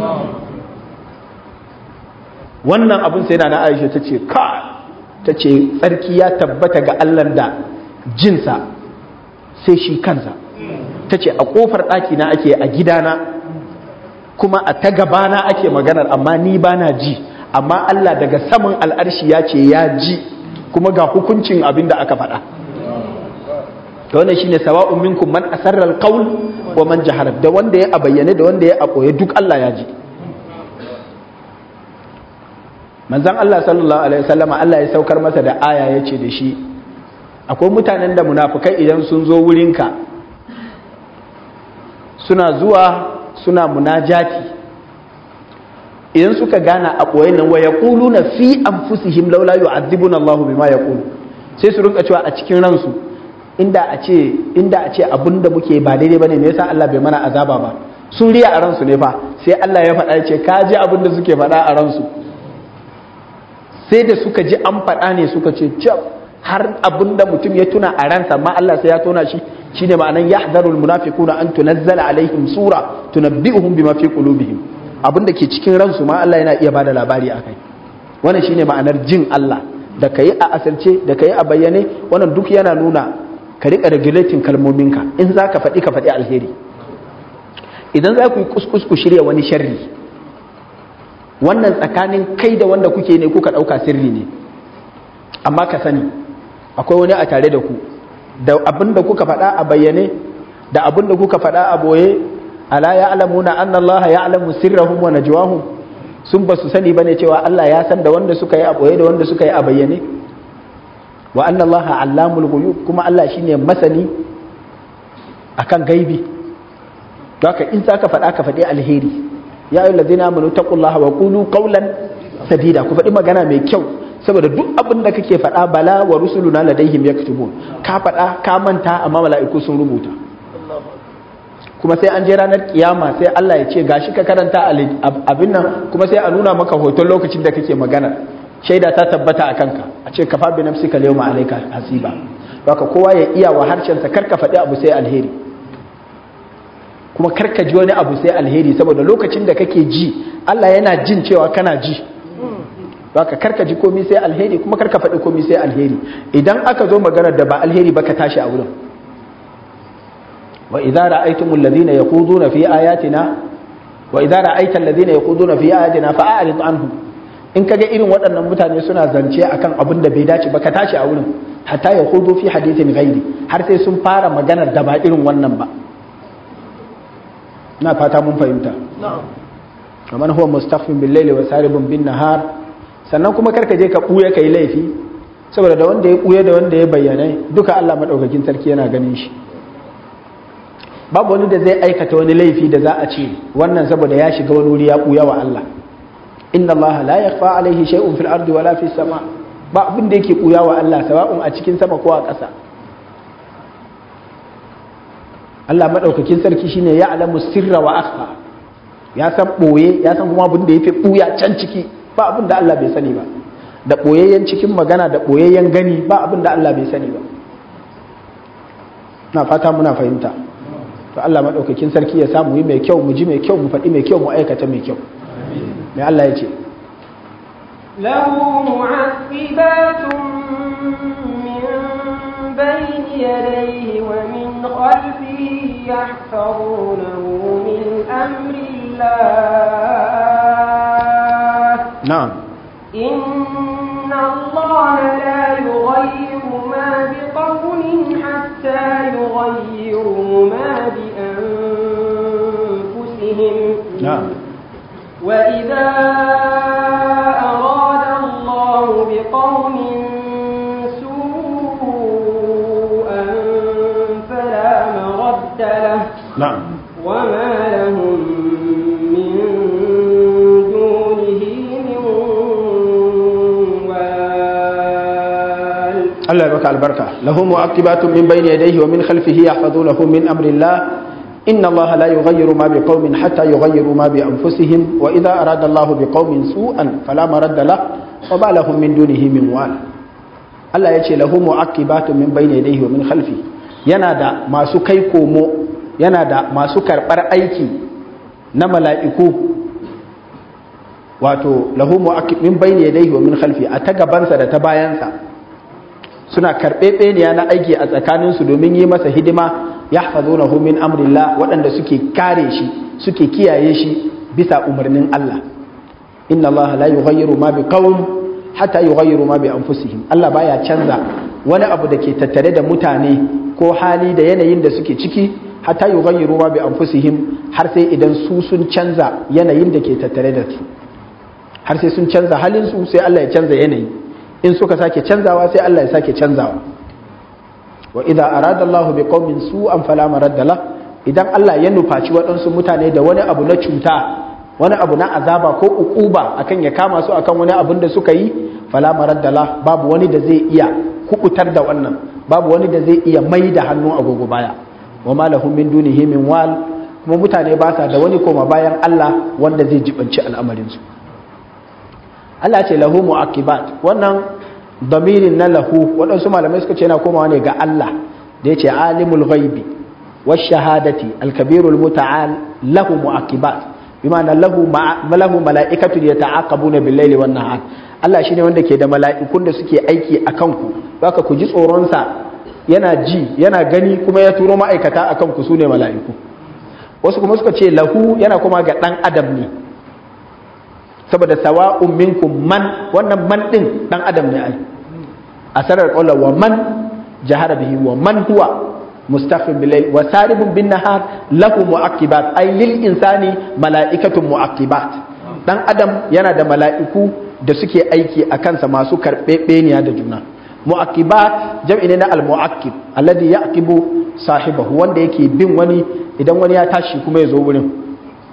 Wannan abin sai na Aisha tace ka tace tsarki ya tabbata ga Allah da jinsa sai shi kansa. Tace a kofar daki na ake, a gidana kuma a ta gabana ake maganar, amma ni bana ji, amma Allah daga saman al'arshi ya ce ya ji, kuma ga hukuncin abin da aka faɗa. To wannan shine sawa'un minkum man asarra al-qawl wa man jahara, da wanda ya bayyane da wanda ya aboye duk Allah ya ji. Manzon Allah sallallahu alaihi wasallama Allah ya saukar masa da aya yace da shi akwai mutanen da munafikai idan sun zo wurinka suna zuwa suna munajati, idan suka gana a ɓoye nan wa yaquluna fi anfusihim laula yu'adhibuna Allahu bima yaqulu, sai su rinka cewa a cikin ransu inda a ce inda a ce abinda muke ba daidai bane, me yasa Allah bai mana azaba ba? Sun riya a ransu ne fa, sai Allah ya faɗa ya ce ka ji abinda suke faɗa a ransu. Sai da suka ji an faɗa ne suka ce cap, har abinda mutum ya tuna a ransa ma Allah sai ya tona shi. Shine ma'anan yahdharul munafiquna an tunazzala alaihim sura tunabbi'uhum bima fi qulubihim, abinda ke cikin ransu ma Allah yana iya bada labari akai. Wannan shine ma'anar jin Allah, da kai a asirce da kai a bayyane. Wannan duk yana nuna ka rika regulating kalmominka, in zaka faɗi ka faɗi alheri. Idan za ku yi kuskus ku shirya wani sharri, wannan tsakanin kai da wanda kuke ne kuka ɗauka sirri ne, amma ka sani akwai wani a tare da ku, da abin da kuka faɗa a bayyane da abin da kuka faɗa a boye. Ala ya'lamuna anna Allah ya'lamu sirrahum wa najwahum, sun ba su sani bane cewa Allah ya san da wanda suka yi a boye da wanda suka yi a bayyane. Wa anna Allah allamul ghuyub, kuma Allah shine masani akan gaibi. To haka in zaka faɗa ka faɗi alheri. Ya ayyuhal ladina amanu taqullaha wa qulu qawlan sadida, ku faɗi magana mai kyau, saboda duk abin da kake faɗa bala wa rusuluna ladaihim yaktubun, ka faɗa ka manta amma mala'iku sun rubuta. Kuma sai an je ranar kiyama sai Allah ya ce gashi ka karanta abin nan, kuma sai a nuna maka hoton lokacin da kake magana, shaida ta tabbata a kanka, a ce kafa bi nafsika al-yawma alayka hasiba. Haka kowa ya iya wa harshen sa, karka faɗi abu sai alheri, kuma karka ji wani abu sai alheri, saboda lokacin da kake ji Allah yana jin cewa kana ji. Baka karka ji komai sai alheri, kuma karka faɗi komai sai alheri. Idan aka zo maganar da ba alheri ba ka tashi a wurin. Wa idza ra'aytumul ladina yaquduna fi ayatina wa idza ra'aita alladhina yaquduna fi ayatina fa'arid anhum, in kaga irin waɗannan mutane suna zance akan abin da bai dace ba ka tashi a wurin, hatta yaqudu fi hadithin ghairi, har sai sun fara maganar da ba irin wannan ba. Ina fata mun fahimta. Na'am. Kaman huwa mustaghfin bil layli wa saribun bin nahar. Sannan kuma karka je ka buya kai laifi saboda da wanda ya ɓuya da wanda ya bayyana duka Allah maɗaukakin sarki yana ganin shi. Babu wani da zai aikata wani laifi da za a ce wannan saboda ya shiga wani wuri ya ɓuya wa Allah. Inna Allah la yakhfa alaihi shay'un fil ardi wala fis sama. Ba abin da yake ɓuya wa Allah sawa'un a cikin sama ko a ƙasa. Allah maɗaukakin sarki shine ya alamu sirra wa akhfa. Ya san ɓoye, ya san kuma abin da yafi ɓuya can ciki. Ba abin da Allah bai sani ba. Da ɓoyayyen cikin magana da ɓoyayyen gani ba abin da Allah bai sani ba. Na fata muna fahimta. To Allah maɗaukakin sarki ya samu yi mai kyau, mu ji mai kyau, mu faɗi mai kyau, mu aikata mai kyau. Mai Allah ya ce. Lahu mu'aqibatun min bayni yadayhi wa min khalfihi yahfazunahu min amrillah. Na'am. إن الله لا يغير ما بقوم حتى يغيروا ما بأنفسهم. نعم. وإذا أراد الله بقوم سوءا فلا مرد له. نعم. وما لهم Allah ya baka albarka. Lahu mu'aqibatun min bayni yadayhi wa min khalfihi yahfazunahu min amrillah. Inna Allah la yughayyiru ma biqaumin hatta yughayyiru ma bi anfusihim wa idha arada Allah biqaumin su'an fala maradda lahu wa ma lahum min dunihi min wal. Allah ya ce lahu mu'aqibatun min bayni yadayhi wa min khalfihi. Yana da masu kai komo, yana da masu karbar aiki na mala'iku. Wato lahu mu'aqib min bayni yadayhi wa min khalfihi, a ta gabansa da ta bayansa. Suna karɓe ɓeniya na aiki a tsakaninsu domin yi masa hidima ya hafazo na min amrillah, waɗanda suke kare shi suke kiyaye shi bisa umarnin Allah. Inna Allah la yughayyiru ma bi qawm hatta yughayyiru ma bi anfusihim. Allah baya canza wani abu da ke tattare da mutane ko hali da yanayin da suke ciki hatta yughayyiru ma bi anfusihim, har sai idan su sun canza yanayin da ke tattare da su, har sai sun canza halin su sai Allah ya canza yanayi. In suka sake canzawa sai Allah ya sake canzawa. Wa idza arada Allahu biqaumin su'an fala maradda la. Idan Allah ya nufaci waɗansu mutane da wani abu na cuta, wani abu na azaba ko uquba akan ya kama su akan wani abun da suka yi, fala maradda la, babu wani da zai iya kubutar da wannan, babu wani da zai iya mai da hannu agogo baya. Wa ma lahum min dunihi min wal, kuma mutane ba sa da wani koma bayan Allah wanda zai jibanci al'amarin su. Allah ce lahu mu'aqibat, wannan damirin na lahu waɗansu malamai suka ce yana komawa ne ga Allah da ya ce alimul ghaibi wash shahadati al-kabirul muta'al lahu mu'aqibat, bi ma'ana lahu lahu mala'ikatu yata'aqabuna bil-laili wan-nahar. Allah shine wanda ke da mala'ikun da suke aiki akan ku, haka ku ji tsoron sa, yana ji yana gani kuma ya turo ma'aikata akan ku sune mala'iku. Wasu kuma suka ce lahu yana kuma ga dan adam ne, saboda sawa'un minkum man, wannan man din dan adam ne ai. Asarar qawla wa man jahara bihi wa man huwa mustaghfir bil layl wa saribun bin nahar lahu mu'aqibat, ay lil insani mala'ikatun mu'aqibat. Dan adam yana da mala'iku da suke aiki a kansa masu karbebeniya da juna. Mu'aqibat jam'i ne na al mu'aqib alladhi yaqibu sahibahu, wanda yake bin wani idan wani ya tashi kuma ya zo wurin.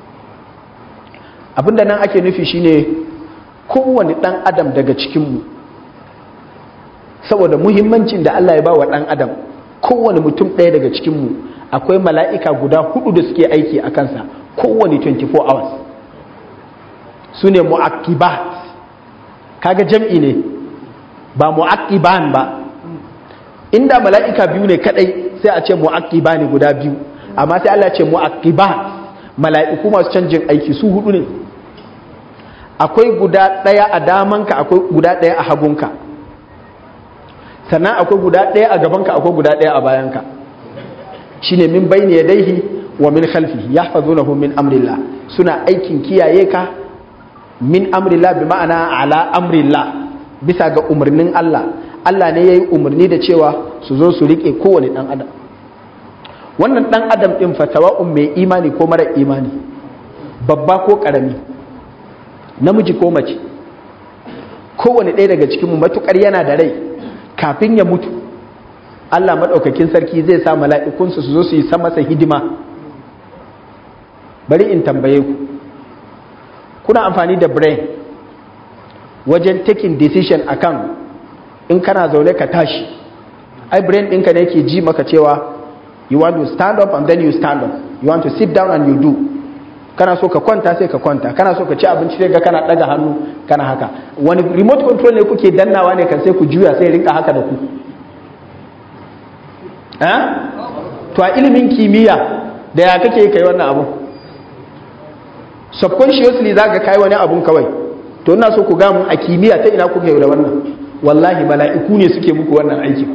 Abinda nan ake nufi shine kowane ɗan adam daga cikinmu, saboda muhimmancin da Allah ya ba wa ɗan adam, kowane mutum ɗaya daga cikinmu akwai mala'ika guda hudu da suke aiki a kansa kowane twenty-four hours, su ne mu'aqibat. Kaga jam'i ne ba mu'aqiban ba. Inda mala'ika biyu ne kadai sai a ce mu'aqiba ne guda biyu, amma sai Allah ce mu'aqibat, mala'iku masu canjin aiki su hudu ne. Akwai guda ɗaya a damanka, akwai guda ɗaya a hagunka, sannan akwai guda ɗaya a gabanka, akwai guda ɗaya a bayanka. Shine min bayni yadayhi wa min khalfihi yahfazunahu min amrillah, suna aikin kiyaye ka min amrillah bi ma'ana ala amrillah, bisa ga umarnin Allah. Allah ne yayi umarni da cewa su zo su rike kowane dan adam. Wannan dan adam din fatawa'un mai imani ko mara imani, babba ko karami, namiji ko mace, kowane ɗaya daga cikinmu matukar yana da rai kafin ya mutu Allah maɗaukakin sarki zai sa mala'ikunsu su zo su yi masa hidima. Bari in tambaye ku, kuna amfani da brain wajen taking decision akan in kana zaune ka tashi, ai brain ɗinka ne ke ji maka cewa you want to stand up and then you stand up, you want to sit down and you do. Kana so ka kwanta sai ka kwanta, kana so ka ci abinci sai ga kana daga hannu kana haka. Wani remote control ne kuke dannawa ne kan sai ku juya sai rinka haka da ku. Eh? To a ilimin kimiyya da ya kake kai wannan abu? Subconsciously za ka kai wani abun kawai. To ina so ku ga mun a kimiyya ta ina kuke da wannan? Wallahi mala'iku ne suke muku wannan aikin.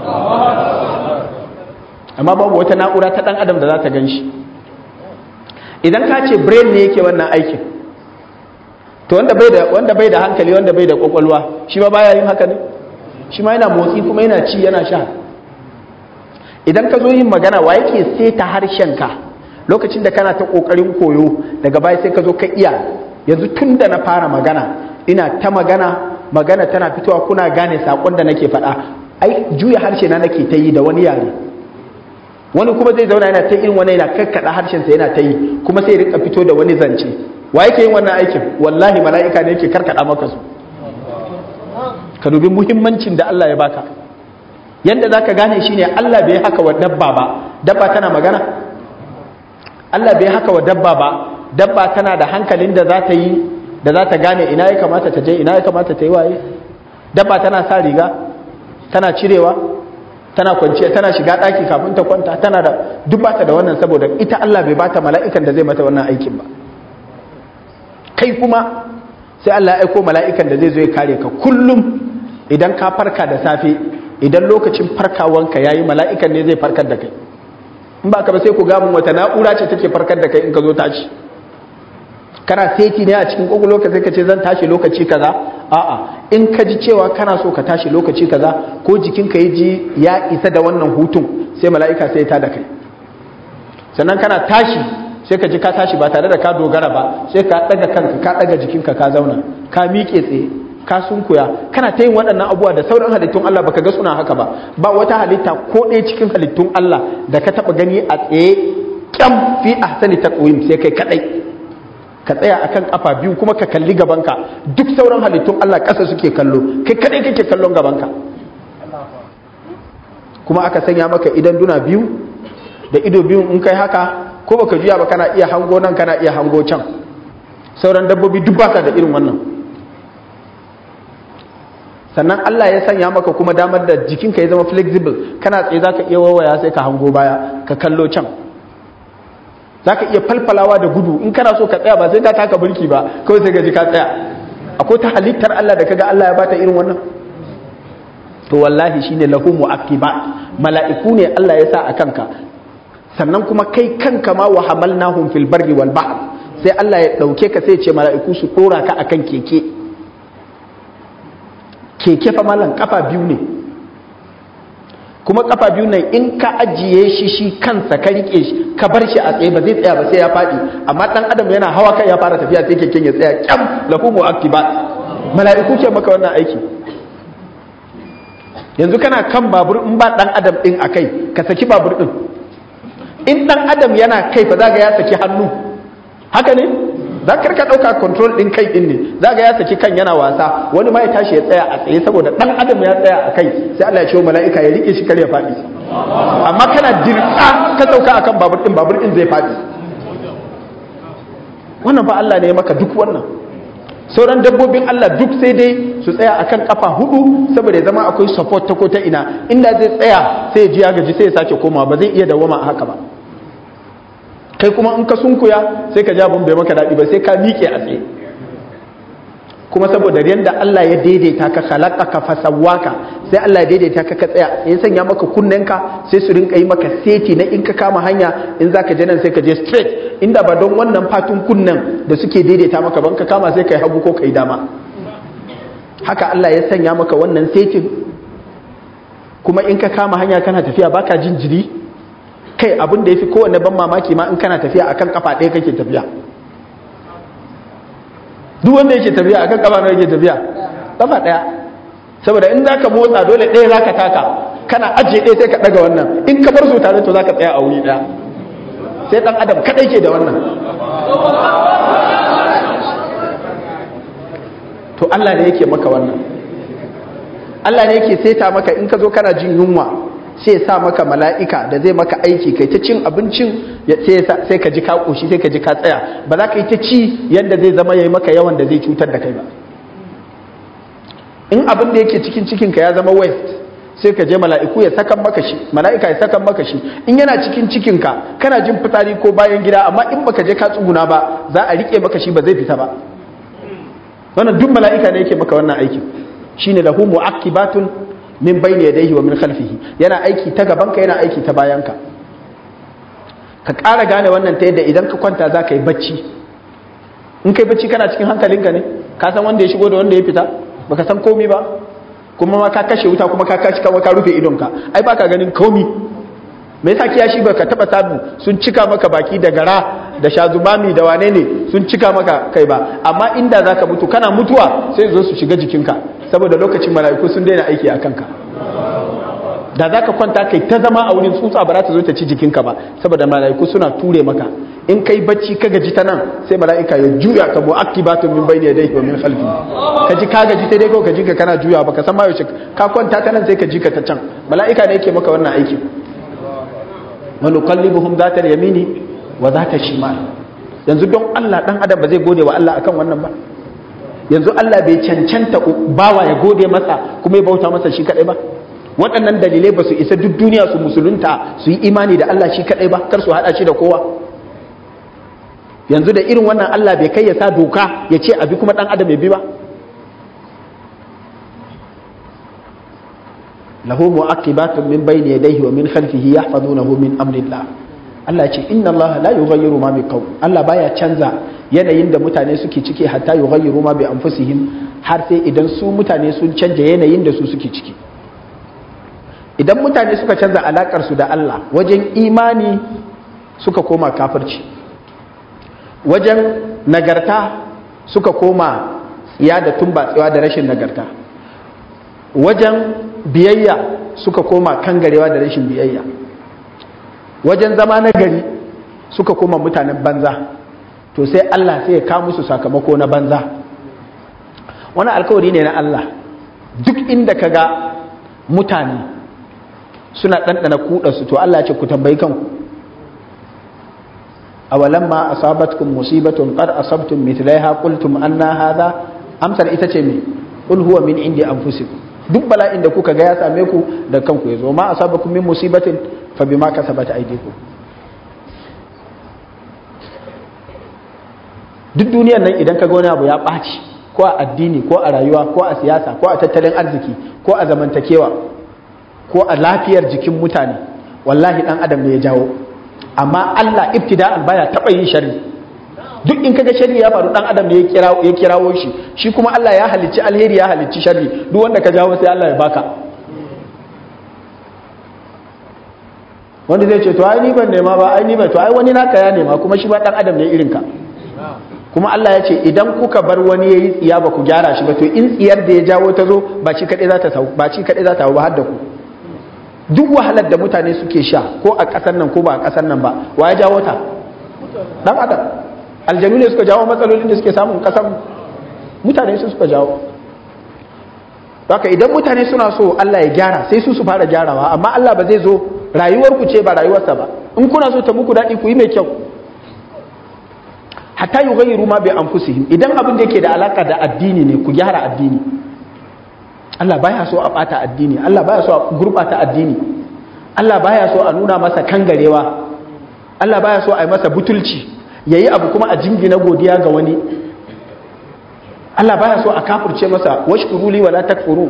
Amma babu wata na'ura ta dan adam da za ta gan shi. Idan ka ce brain ne yake wannan aikin, to wanda bai da wanda bai da hankali, wanda bai da kwakwalwa, shi ba baya yin haka ne? Shi ma yana motsi kuma yana ci yana sha. Idan ka zo yin magana, wa yake seta harshenka lokacin da kana ta kokarin koyo, daga baya sai ka zo ka iya. Yanzu tun da na fara magana ina ta magana magana tana fitowa, kuna gane sakon da nake faɗa. Ai juya harshe na nake ta yi da wani yare, wani kuma zai zauna yana ta irin wani yana kakkaɗa harshensa yana ta yi, kuma sai rika fito da wani zance. Wa yake yin wannan aikin? Wallahi mala'ika ne yake karkaɗa maka su. Ka dubi muhimmancin da Allah ya baka. Yanda za ka gane shi ne Allah bai haka wa dabba ba. Dabba tana magana? Allah bai haka wa dabba ba. Dabba tana da hankalin da za ta yi, da za ta gane ina ya kamata ta je, ina ya kamata ta yi waye. Dabba tana sa riga, tana cirewa, tana kwanciya, tana shiga ɗaki kafin ta kwanta, tana da duk bata da wannan, saboda ita Allah bai bata mala'ikan da zai mata wannan aikin ba. Kai kuma sai Allah ya aiko mala'ikan da zai zo ya kare ka kullum. Idan ka farka da safe, idan lokacin farkawanka yayi, mala'ikan ne zai farkar da kai. In ba ka ba sai ku ga mun wata na'ura ce take farkar da kai in ka zo tashi. Kana seti ne a cikin kwakwalwarka sai ka ce zan tashi lokaci kaza. A'a, in ka ji cewa kana so ka tashi lokaci kaza, ko jikinka ya ji ya isa da wannan hutun, sai mala'ika sai ya tada kai. Sannan kana tashi sai ka ji ka tashi ba tare da ka dogara ba, sai ka daga kanka, ka daga jikinka, ka zauna, ka miƙe tsaye, ka sunkuya, kana ta yin waɗannan abubuwa da sauran halittun Allah baka ga suna haka ba. Ba wata halitta ko ɗaya cikin halittun Allah da ka taɓa gani a tsaye kyam fi ahsani taqwim sai kai kadai. Ka tsaya akan kafa biyu kuma ka kalli gabanka. Duk sauran halittun Allah ƙasa suke kallo, kai kadai kake kallon gabanka. Kuma aka sanya maka idan duna biyu, da ido biyu in kai haka ko baka juya ba kana iya hango nan, kana iya hango can. Sauran dabbobi duk baka da irin wannan. Sannan Allah ya sanya maka kuma damar da jikinka ya zama flexible, kana tsaye zaka iya wawaya sai ka hango baya, ka kallo can. Za ka iya falfalawa da gudu, in kana so ka tsaya ba sai ka taka burki ba, kawai sai gaji ka tsaya. Akwai ta halittar Allah da kaga Allah ya bata irin wannan? To wallahi shine lahu mu'aqibat, mala'iku ne Allah ya sa a kanka. Sannan kuma kai kanka ma wa hamalnahum fil barri wal bahr, sai Allah ya dauke ka sai ya ce mala'iku su dora ka akan keke. Keke fa malan kafa biyu ne. Kuma kafa biyu nan in ka ajiye shi shi kansa ka rike shi ka bar shi a tsaye ba zai tsaya ba sai ya faɗi, amma dan adam yana hawa kai ya fara tafiya sai keken ya tsaya kyam. Lahu mu'aqibat, mala'iku ce maka wannan aiki. Yanzu kana kan babur, in ba dan adam din akai ka saki babur din. In dan adam yana kai fa zaga ya saki hannu, haka ne? Za ka rika ɗauka control ɗin kai ɗin ne, za ga ya saki kan yana wasa, wani ma ya tashi ya tsaya a tsaye saboda ɗan adam ya tsaya a kai, sai Allah ya ce wa mala'ika ya riƙe shi kar ya faɗi. Amma kana dirƙa ka sauka akan babur ɗin, babur ɗin zai faɗi. Wannan fa Allah ne ya maka duk wannan. Sauran dabbobin Allah duk sai dai su tsaya akan kafa hudu saboda ya zama akwai support ta ko ta ina. Inda zai tsaya sai ya ji ya gaji sai ya sake komawa, ba zai iya dawwama a haka ba. Kai kuma in ka sunkuya sai ka ja abin bai maka daɗi ba, sai ka miƙe a tsaye. Kuma saboda yadda Allah ya daidaita ka, khalaqaka fasawwaka, sai Allah ya daidaita ka ka tsaya, ya sanya maka kunnenka sai su rinka yi maka seti na in ka kama hanya, in zaka je nan sai ka je straight, inda ba don wannan fatun kunnen da suke daidaita maka ban ka kama sai kai hagu ko kai dama. Haka Allah ya sanya maka wannan setin. Kuma in ka kama hanya kana tafiya baka jin jiri. Kai abin da ya fi kowane ban mamaki ma in kana tafiya akan kafa ɗaya kake tafiya. Duk wanda yake tafiya akan kafa ɗaya yake tafiya, kafa ɗaya. saboda in za ka motsa dole ɗaya za ka taka kana ajiye ɗaya sai ka ɗaga wannan in ka bar su tare to za ka tsaya a wuri ɗaya sai ɗan adam kaɗai ke da wannan to Allah ne yake maka wannan Allah ne yake saita maka in ka zo kana jin yunwa sai ya sa maka mala'ika da zai maka aiki kai ta cin abincin sai ka ji ka ƙoshi sai ka ji ka tsaya ba za ka yi ta ci yadda zai zama ya yi maka yawan da zai cutar da kai ba in abin da yake cikin cikinka ya zama waste sai ka je mala'iku ya sakan maka shi mala'ika ya sakan maka shi in yana cikin cikinka kana jin fitsari ko bayan gida amma in baka je ka tsuguna ba za a rike maka shi ba zai fita ba wannan duk mala'ika ne yake maka wannan aikin shine lahu mu'aqibatun min bayni yadayhi wa min khalfihi yana aiki ta gabanka yana aiki ta bayanka ka ƙara gane wannan ta yadda idan ka kwanta za ka yi bacci in kai bacci kana cikin hankalinka ne ka san wanda ya shigo da wanda ya fita baka san komi ba kuma ma ka kashe wuta kuma ka kashi kawai ka rufe idonka ai baka ganin komi me yasa kiyashi baka taba samu sun cika maka baki da gara da shazumami da wane ne sun cika maka kai ba amma inda zaka mutu kana mutuwa sai zo su shiga jikinka saboda lokacin mala'iku sun daina aiki a kanka da zaka kwanta kai ta zama a wurin tsutsa ba za ta zo ta ci jikinka ba saboda mala'iku suna ture maka in kai bacci ka gaji ta nan sai mala'ika ya juya ka mu'aqibatun min bayni yadayhi wa min khalfi ka ji ka gaji sai dai ko ka ji ka kana juya baka san ma yaushe ka kwanta ta nan sai ka ji ka ta can mala'ika ne yake maka wannan aiki wa nuqallibuhum zata al-yamini wa zata shimal yanzu don Allah dan adam ba zai gode wa Allah akan wannan ba yanzu Allah bai cancanta bawa ya gode masa kuma ya bauta masa shi kadai ba waɗannan dalilai ba su isa duk duniya su musulunta su yi imani da Allah shi kadai ba kar su hada shi da kowa yanzu da irin wannan Allah bai kai ya sa doka ya ce abi kuma dan adam ya bi ba lahu mu'aqibatun min bayni yadayhi wa min khalfihi yahfazunahu min amrillah Allah ce inna Allah la yughayyiru ma biqawm Allah baya canza yanayin da mutane suke ciki hatta yughayyiru ma bi anfusihim har sai idan su mutane sun canja yanayin da su suke ciki idan mutane suka canza alakar su da Allah wajen imani suka koma kafirci wajen nagarta suka koma tsiya da tumbatsewa da rashin nagarta wajen biyayya suka koma kangarewa da rashin biyayya wajen zama nagari suka koma mutanen banza to sai Allah sai ya kawo musu sakamako na banza wani alkawari ne na Allah duk inda kaga mutane suna ɗanɗana kuɗarsu to Allah ce ku tambayi kanku awalamma asabatkum musibatun qad asabtum mithlaiha qultum anna hadha amsar ita ce me qul huwa min indi anfusikum duk bala'in da kuka ga ya same ku da kanku yazo ma asabakum min musibatin fa bima kasabat aydikum duk duniyar nan idan kaga wani abu ya ɓaci ko a addini ko a rayuwa ko a siyasa ko a tattalin arziki ko a zamantakewa ko a lafiyar jikin mutane wallahi dan adam ne ya jawo amma Allah ibtida'an baya taba yin sharri duk in kaga sharri ya faru dan adam ne ya kirawo ya kirawo shi shi kuma Allah ya halicci alheri ya halicci sharri duk wanda ka jawo sai Allah ya baka wanda zai ce to ai ni ban nema ba ai ni ba to ai wani naka ya nema kuma shi ba dan adam ne irin ka kuma Allah ya ce idan kuka bar wani yayi tsiya ba ku gyara shi ba to in tsiyar da ya jawo ta zo ba shi kadai za ta sau ba shi kadai za ta hau ba har da ku duk wahalar da mutane suke sha ko a ƙasar nan ko ba a ƙasar nan ba wa ya jawo ta dan adam aljanu ne suka jawo matsalolin da suke samun ƙasar mutane su suka jawo haka idan mutane suna so Allah ya gyara sai su su fara gyarawa amma Allah ba zai zo rayuwar ku ce ba rayuwarsa ba in kuna so ta muku daɗi ku yi mai kyau hatta yughayyiru ma bi anfusihim idan abin da yake da alaka da addini ne ku gyara addini Allah baya so a bata addini Allah baya so a gurbata addini Allah baya so a nuna masa kangarewa Allah baya so a yi masa butulci yayi abu kuma a jingina godiya ga wani Allah baya so a kafirce masa washkuru li wala takfuru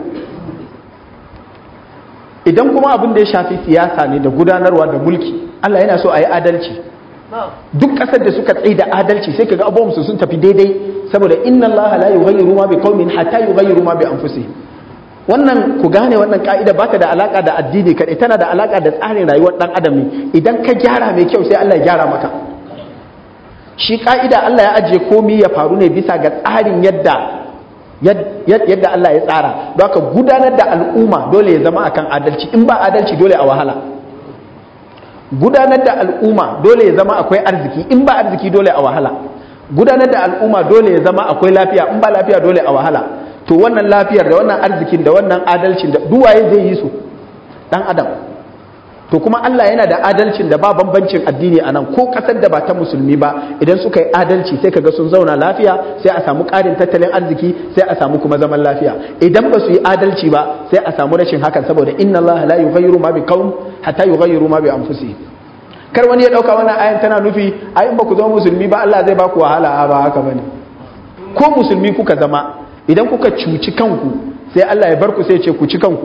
idan kuma abin da ya shafi siyasa ne da gudanarwa da mulki Allah yana so a yi adalci duk kasar da suka tsaye da adalci sai kaga abubuwan su sun tafi daidai saboda inna Allah la yughayyiru ma biqaumin hatta yughayyiru ma bi anfusihim wannan ku gane wannan ka'ida ba ta da alaka da addini kadai tana da alaka da tsarin rayuwar dan adam ne idan ka gyara mai kyau sai Allah ya gyara maka shi ka'ida Allah ya ajiye komai ya faru ne bisa ga tsarin yadda yadda Allah ya tsara. Don haka gudanar da al'umma dole ya zama akan adalci, in ba adalci dole a wahala. Gudanar da al'umma dole ya zama akwai arziki, in ba arziki dole a wahala. Gudanar da al'umma dole ya zama akwai lafiya, in ba lafiya dole a wahala. To wannan lafiyar da wannan arzikin da wannan adalcin da duwaye zai yi su dan adam. To kuma Allah yana da adalcin da ba bambancin addini a nan, ko kasar da ba ta musulmi ba idan suka yi adalci sai kaga sun zauna lafiya, sai a samu ƙarin tattalin arziki, sai a samu kuma zaman lafiya. Idan ba su yi adalci ba sai a samu rashin hakan, saboda inna Allah la yughayyiru ma biqaum hatta yughayyiru ma bi anfusihim. Kar wani ya dauka wannan ayan tana nufi ai in ba ku zama musulmi ba Allah zai ba ku wahala, ba haka bane. Ko musulmi kuka zama, idan kuka cuci kanku sai Allah ya bar ku sai ya ce ku ci kanku.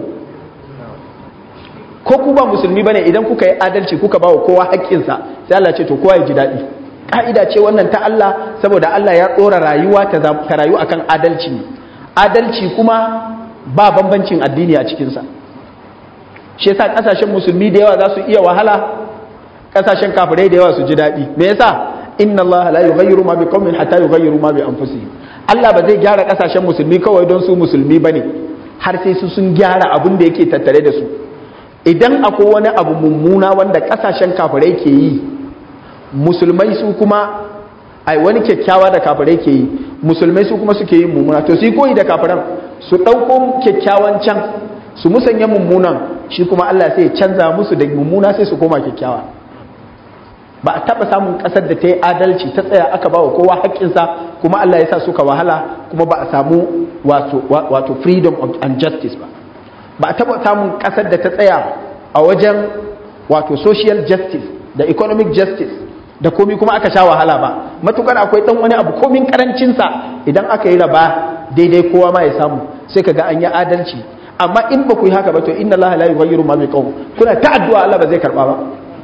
Ko ku ba musulmi bane, idan kuka yi adalci kuka ba wa kowa haƙƙinsa sai Allah ce to kowa ya ji daɗi. Ka'ida ce wannan ta Allah, saboda Allah ya ɗora rayuwa ta rayu akan adalci. Adalci kuma ba bambancin addini a cikinsa. Shi yasa ƙasashen musulmi da yawa za su iya wahala, ƙasashen kafirai da yawa su ji daɗi. Me yasa? Inna Allah la yughayyiru ma biqaumin hatta yughayyiru ma bi anfusihim. Allah ba zai gyara ƙasashen musulmi kawai don su musulmi bane, har sai su sun gyara abin da yake tattare da su. Idan akwai wani abu mummuna wanda kasashen kafirai ke yi, musulmai su kuma ai wani kyakkyawa da kafirai ke yi, musulmai su kuma suke yin mummuna, to su koyi da kafiran, su ɗauko kyakkyawan can su musanya mummunan, shi kuma Allah sai ya canza musu da mummuna sai su koma kyakkyawa. Ba a taɓa samun ƙasar da ta yi adalci ta tsaya aka ba wa kowa haƙƙinsa kuma Allah ya sa suka wahala kuma ba a samu wato, wato freedom and justice ba. Ba a taɓa samun ƙasar da ta tsaya a wajen wato social justice da economic justice da komi kuma aka sha wahala ba. Matukar akwai ɗan wani abu komin ƙarancinsa, idan aka yi raba daidai kowa ma ya samu sai ka ga an yi adalci. Amma in ba ku yi haka ba to inna Allah la yughayyiru ma biqawm, kuna ta addu'a Allah ba zai karɓa ba.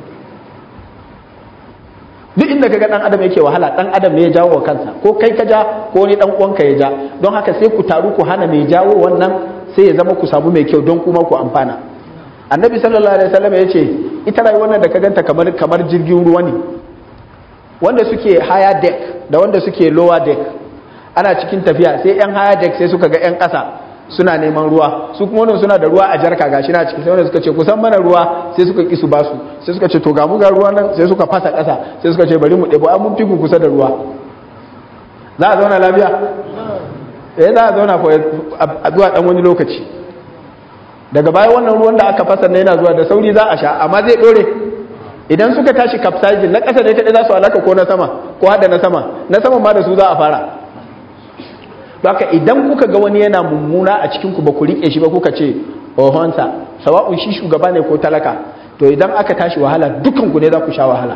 Duk inda kaga dan adam yake wahala, dan adam ne ya jawo wa kansa, ko kai ka ja ko wani dan uwanka ya ja. Don haka sai ku taru ku hana mai jawo wannan, sai ya zama ku samu mai kyau don kuma ku amfana. Annabi sallallahu alaihi wasallam ya ce ita rayuwar nan da ka ganta kamar kamar jirgin ruwa ne, wanda suke higher deck da wanda suke lower deck. Ana cikin tafiya sai yan higher deck sai suka ga yan ƙasa suna neman ruwa, su kuma wannan suna da ruwa a jarka gashi na ciki, sai wanda suka ce kusan mana ruwa, sai suka ki su basu, sai suka ce to ga mu ga ruwa nan, sai suka fasa ƙasa, sai suka ce bari mu ɗebo, an mun fi ku kusa da ruwa. Za a zauna lafiya? Eh za a zauna ko a zuwa dan wani lokaci. Daga baya wannan ruwan da aka fasa ne yana zuwa da sauri za a sha, amma zai dore. Idan suka tashi capsizing na ƙasa ne ta za su halaka ko na sama, ko hada na sama, na sama ma da su za a fara. Haka idan kuka ga wani yana mummuna a cikin ku ba ku rike shi ba, kuka ce ohonsa, sawa'un shi shugaba ne ko talaka, to idan aka tashi wahala dukan ku ne za ku sha wahala.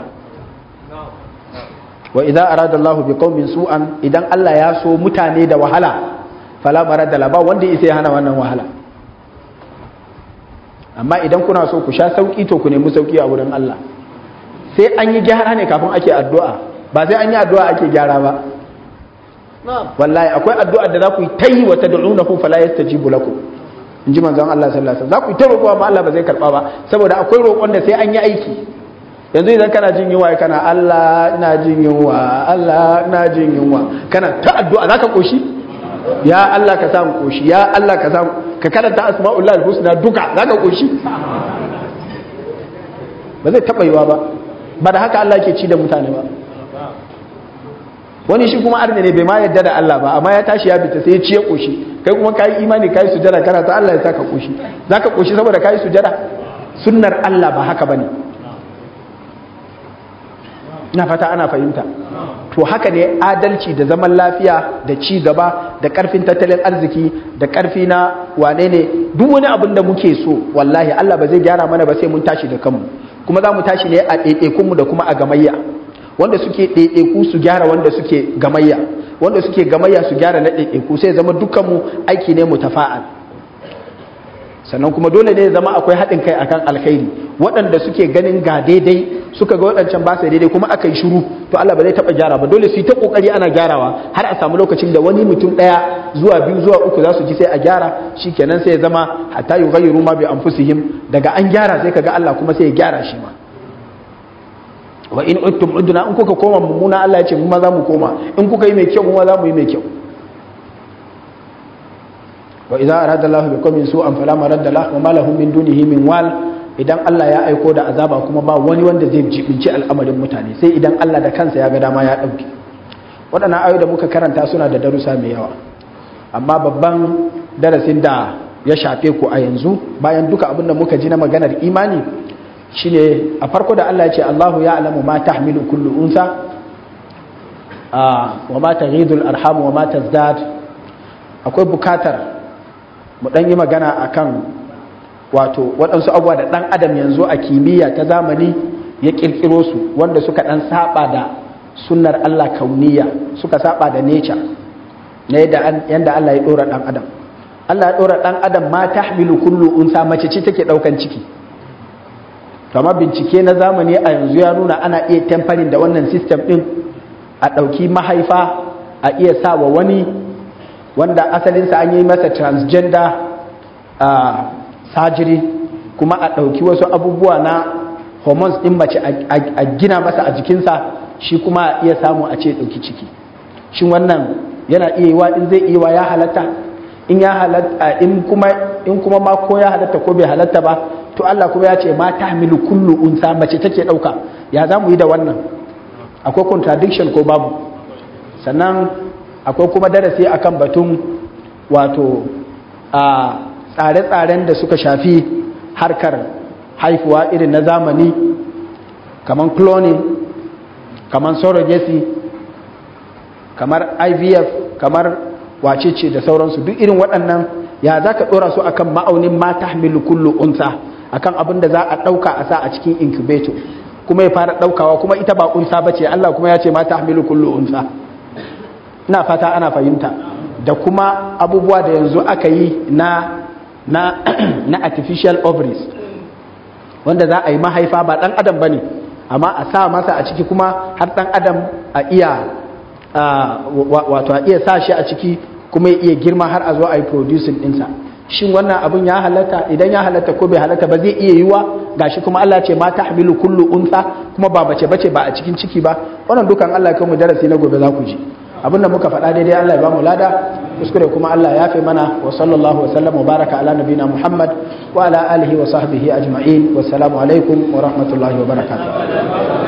Wa idza arada Allahu biqaumin su'an, idan Allah ya so mutane da wahala, fala marada la, ba wanda yake hana wannan wahala. Amma idan kuna so ku sha sauki to ku nemi sauki a wurin Allah. Sai an yi gyara ne kafin ake addu'a, ba sai an yi addu'a ake gyara ba. Wallahi akwai addu'a da za ku yi tayi wa tad'unahu fala yastajibu lakum, inji manzon Allah sallallahu alaihi wasallam. Za ku yi ta roƙo amma Allah ba zai karba ba, saboda akwai roƙon da sai an yi aiki. Yanzu idan kana jin yunwa kana Allah ina jin yunwa, Allah ina jin yunwa, kana ta addu'a zaka koshi? Ya Allah ka samu koshi, ya Allah ka samu, ka karanta asma'ullahi husna duka zaka koshi? Ba zai taba yiwa ba. Ba da haka Allah yake ci da mutane ba. Wani shi kuma arne ne bai ma yadda da Allah ba, amma ya tashi ya fita sai ya ci ya koshi. Kai kuma kai imani kai sujada kana ta Allah ya saka koshi. Zaka koshi saboda kai sujada? Sunnar Allah ba haka bane. Ina fata ana fahimta. To haka ne adalci da zaman lafiya da ci gaba da karfin tattalin arziki da karfi na wane ne, duk wani abin da muke so wallahi Allah ba zai gyara mana ba sai mun tashi da kanmu. Kuma za mu tashi ne a ɗaiɗaikunmu da kuma a gamayya. Wanda suke ɗaiɗaiku su gyara wanda suke gamayya, wanda suke gamayya su gyara na ɗaiɗaiku, sai zama dukkanmu aiki ne mutafa'al. Sannan kuma dole ne zama akwai haɗin kai akan alkhairi. Waɗanda suke ganin ga daidai suka ga waɗancan ba sai daidai kuma aka yi shiru, to Allah ba zai taɓa gyara ba. Dole su yi ta ƙoƙari ana gyarawa har a samu lokacin da wani mutum ɗaya zuwa biyu zuwa uku za su ji sai a gyara, shi kenan sai ya zama hatta yughayyiru ma bi anfusihim, daga an gyara sai kaga Allah kuma sai ya gyara shi ma. Wa in uttum udna, in kuka koma mummuna Allah ya ce mu ma za mu koma, in kuka yi mai kyau mu ma za mu yi mai kyau. wa idza arada Allahu biqaumin su'an fala maradda lahu wa ma lahum min dunihi min wal. Idan Allah ya aiko da azaba kuma ba wani wanda zai jibinci al'amarin mutane sai idan Allah da kansa ya ga dama ya dauke. Waɗannan ayoyi da muka karanta suna da darussa mai yawa, amma babban darasin da ya shafe ku a yanzu bayan duka abin da muka ji na maganar imani shine a farko da Allah ya ce Allahu ya'lamu ma tahmilu kullu unsa wa ma taghidul arham wa ma tazdad. Akwai bukatar mu dan yi magana akan wato waɗansu abubuwa da ɗan adam yanzu a kimiyya ta zamani ya ƙirƙiro su wanda suka ɗan saba da sunnar Allah kauniya, suka saba da nature na yadda Allah ya ɗora ɗan adam. Allah ya ɗora ɗan adam ma tahmilu kullu unsa, mace ce take ɗaukan ciki. Kamar bincike na zamani a yanzu ya nuna ana iya tamfarin da wannan system ɗin, a ɗauki mahaifa a iya sa wa wani wanda asalinsa an yi masa transgender uh, surgery, kuma a ɗauki wasu abubuwa na hormones ɗin mace a gina masa a jikinsa, shi kuma iya samu a ce ɗauki ciki. Shin wannan yana iya yiwa, in zai iya wa ya halatta? In ya halatta, in kuma in kuma ma ko ya halatta ko bai halatta ba, to Allah kuma ya ce ma tahmilu kullu unsa, mace take ɗauka. Ya za mu yi da wannan? Akwai contradiction ko babu? Sannan akwai kuma darasi akan batun wato a tsare-tsaren da suka shafi harkar haifuwa irin na zamani, kamar cloning, kamar surrogacy, kamar I V F, kamar wacece da sauransu. Duk irin waɗannan ya za ka ɗora su akan ma'aunin ma tahmilu kullu unsa, akan abin da za a ɗauka a sa a cikin incubator kuma ya fara ɗaukawa, kuma ita ba unsa ba ce, Allah kuma ya ce ma tahmilu kullu unsa. Ina fata ana fahimta. Da kuma abubuwa da yanzu aka yi na na na artificial ovaries, wanda za a yi mahaifa ba ɗan adam ba ne, amma a sa masa a ciki kuma har ɗan adam a iya wato a iya sa shi a ciki kuma ya iya girma har a zo a yi producing ɗinsa. Shin wannan abin ya halatta? Idan ya halatta ko bai halatta ba, zai iya yiwa gashi kuma Allah ce ma tahmilu kullu unsa, kuma ba bace bace ba a cikin ciki ba. Wannan dukan Allah ya kai mu darasi na gobe za ku ji. Abin da muka faɗa daidai Allah ya ba mu lada, kuskure kuma Allah ya fi mana. Wa sallallahu wa sallam wa baraka ala nabina Muhammad wa ala alihi wa sahbihi ajma'in. Wassalamu alaikum wa rahmatullahi wa barakatuh.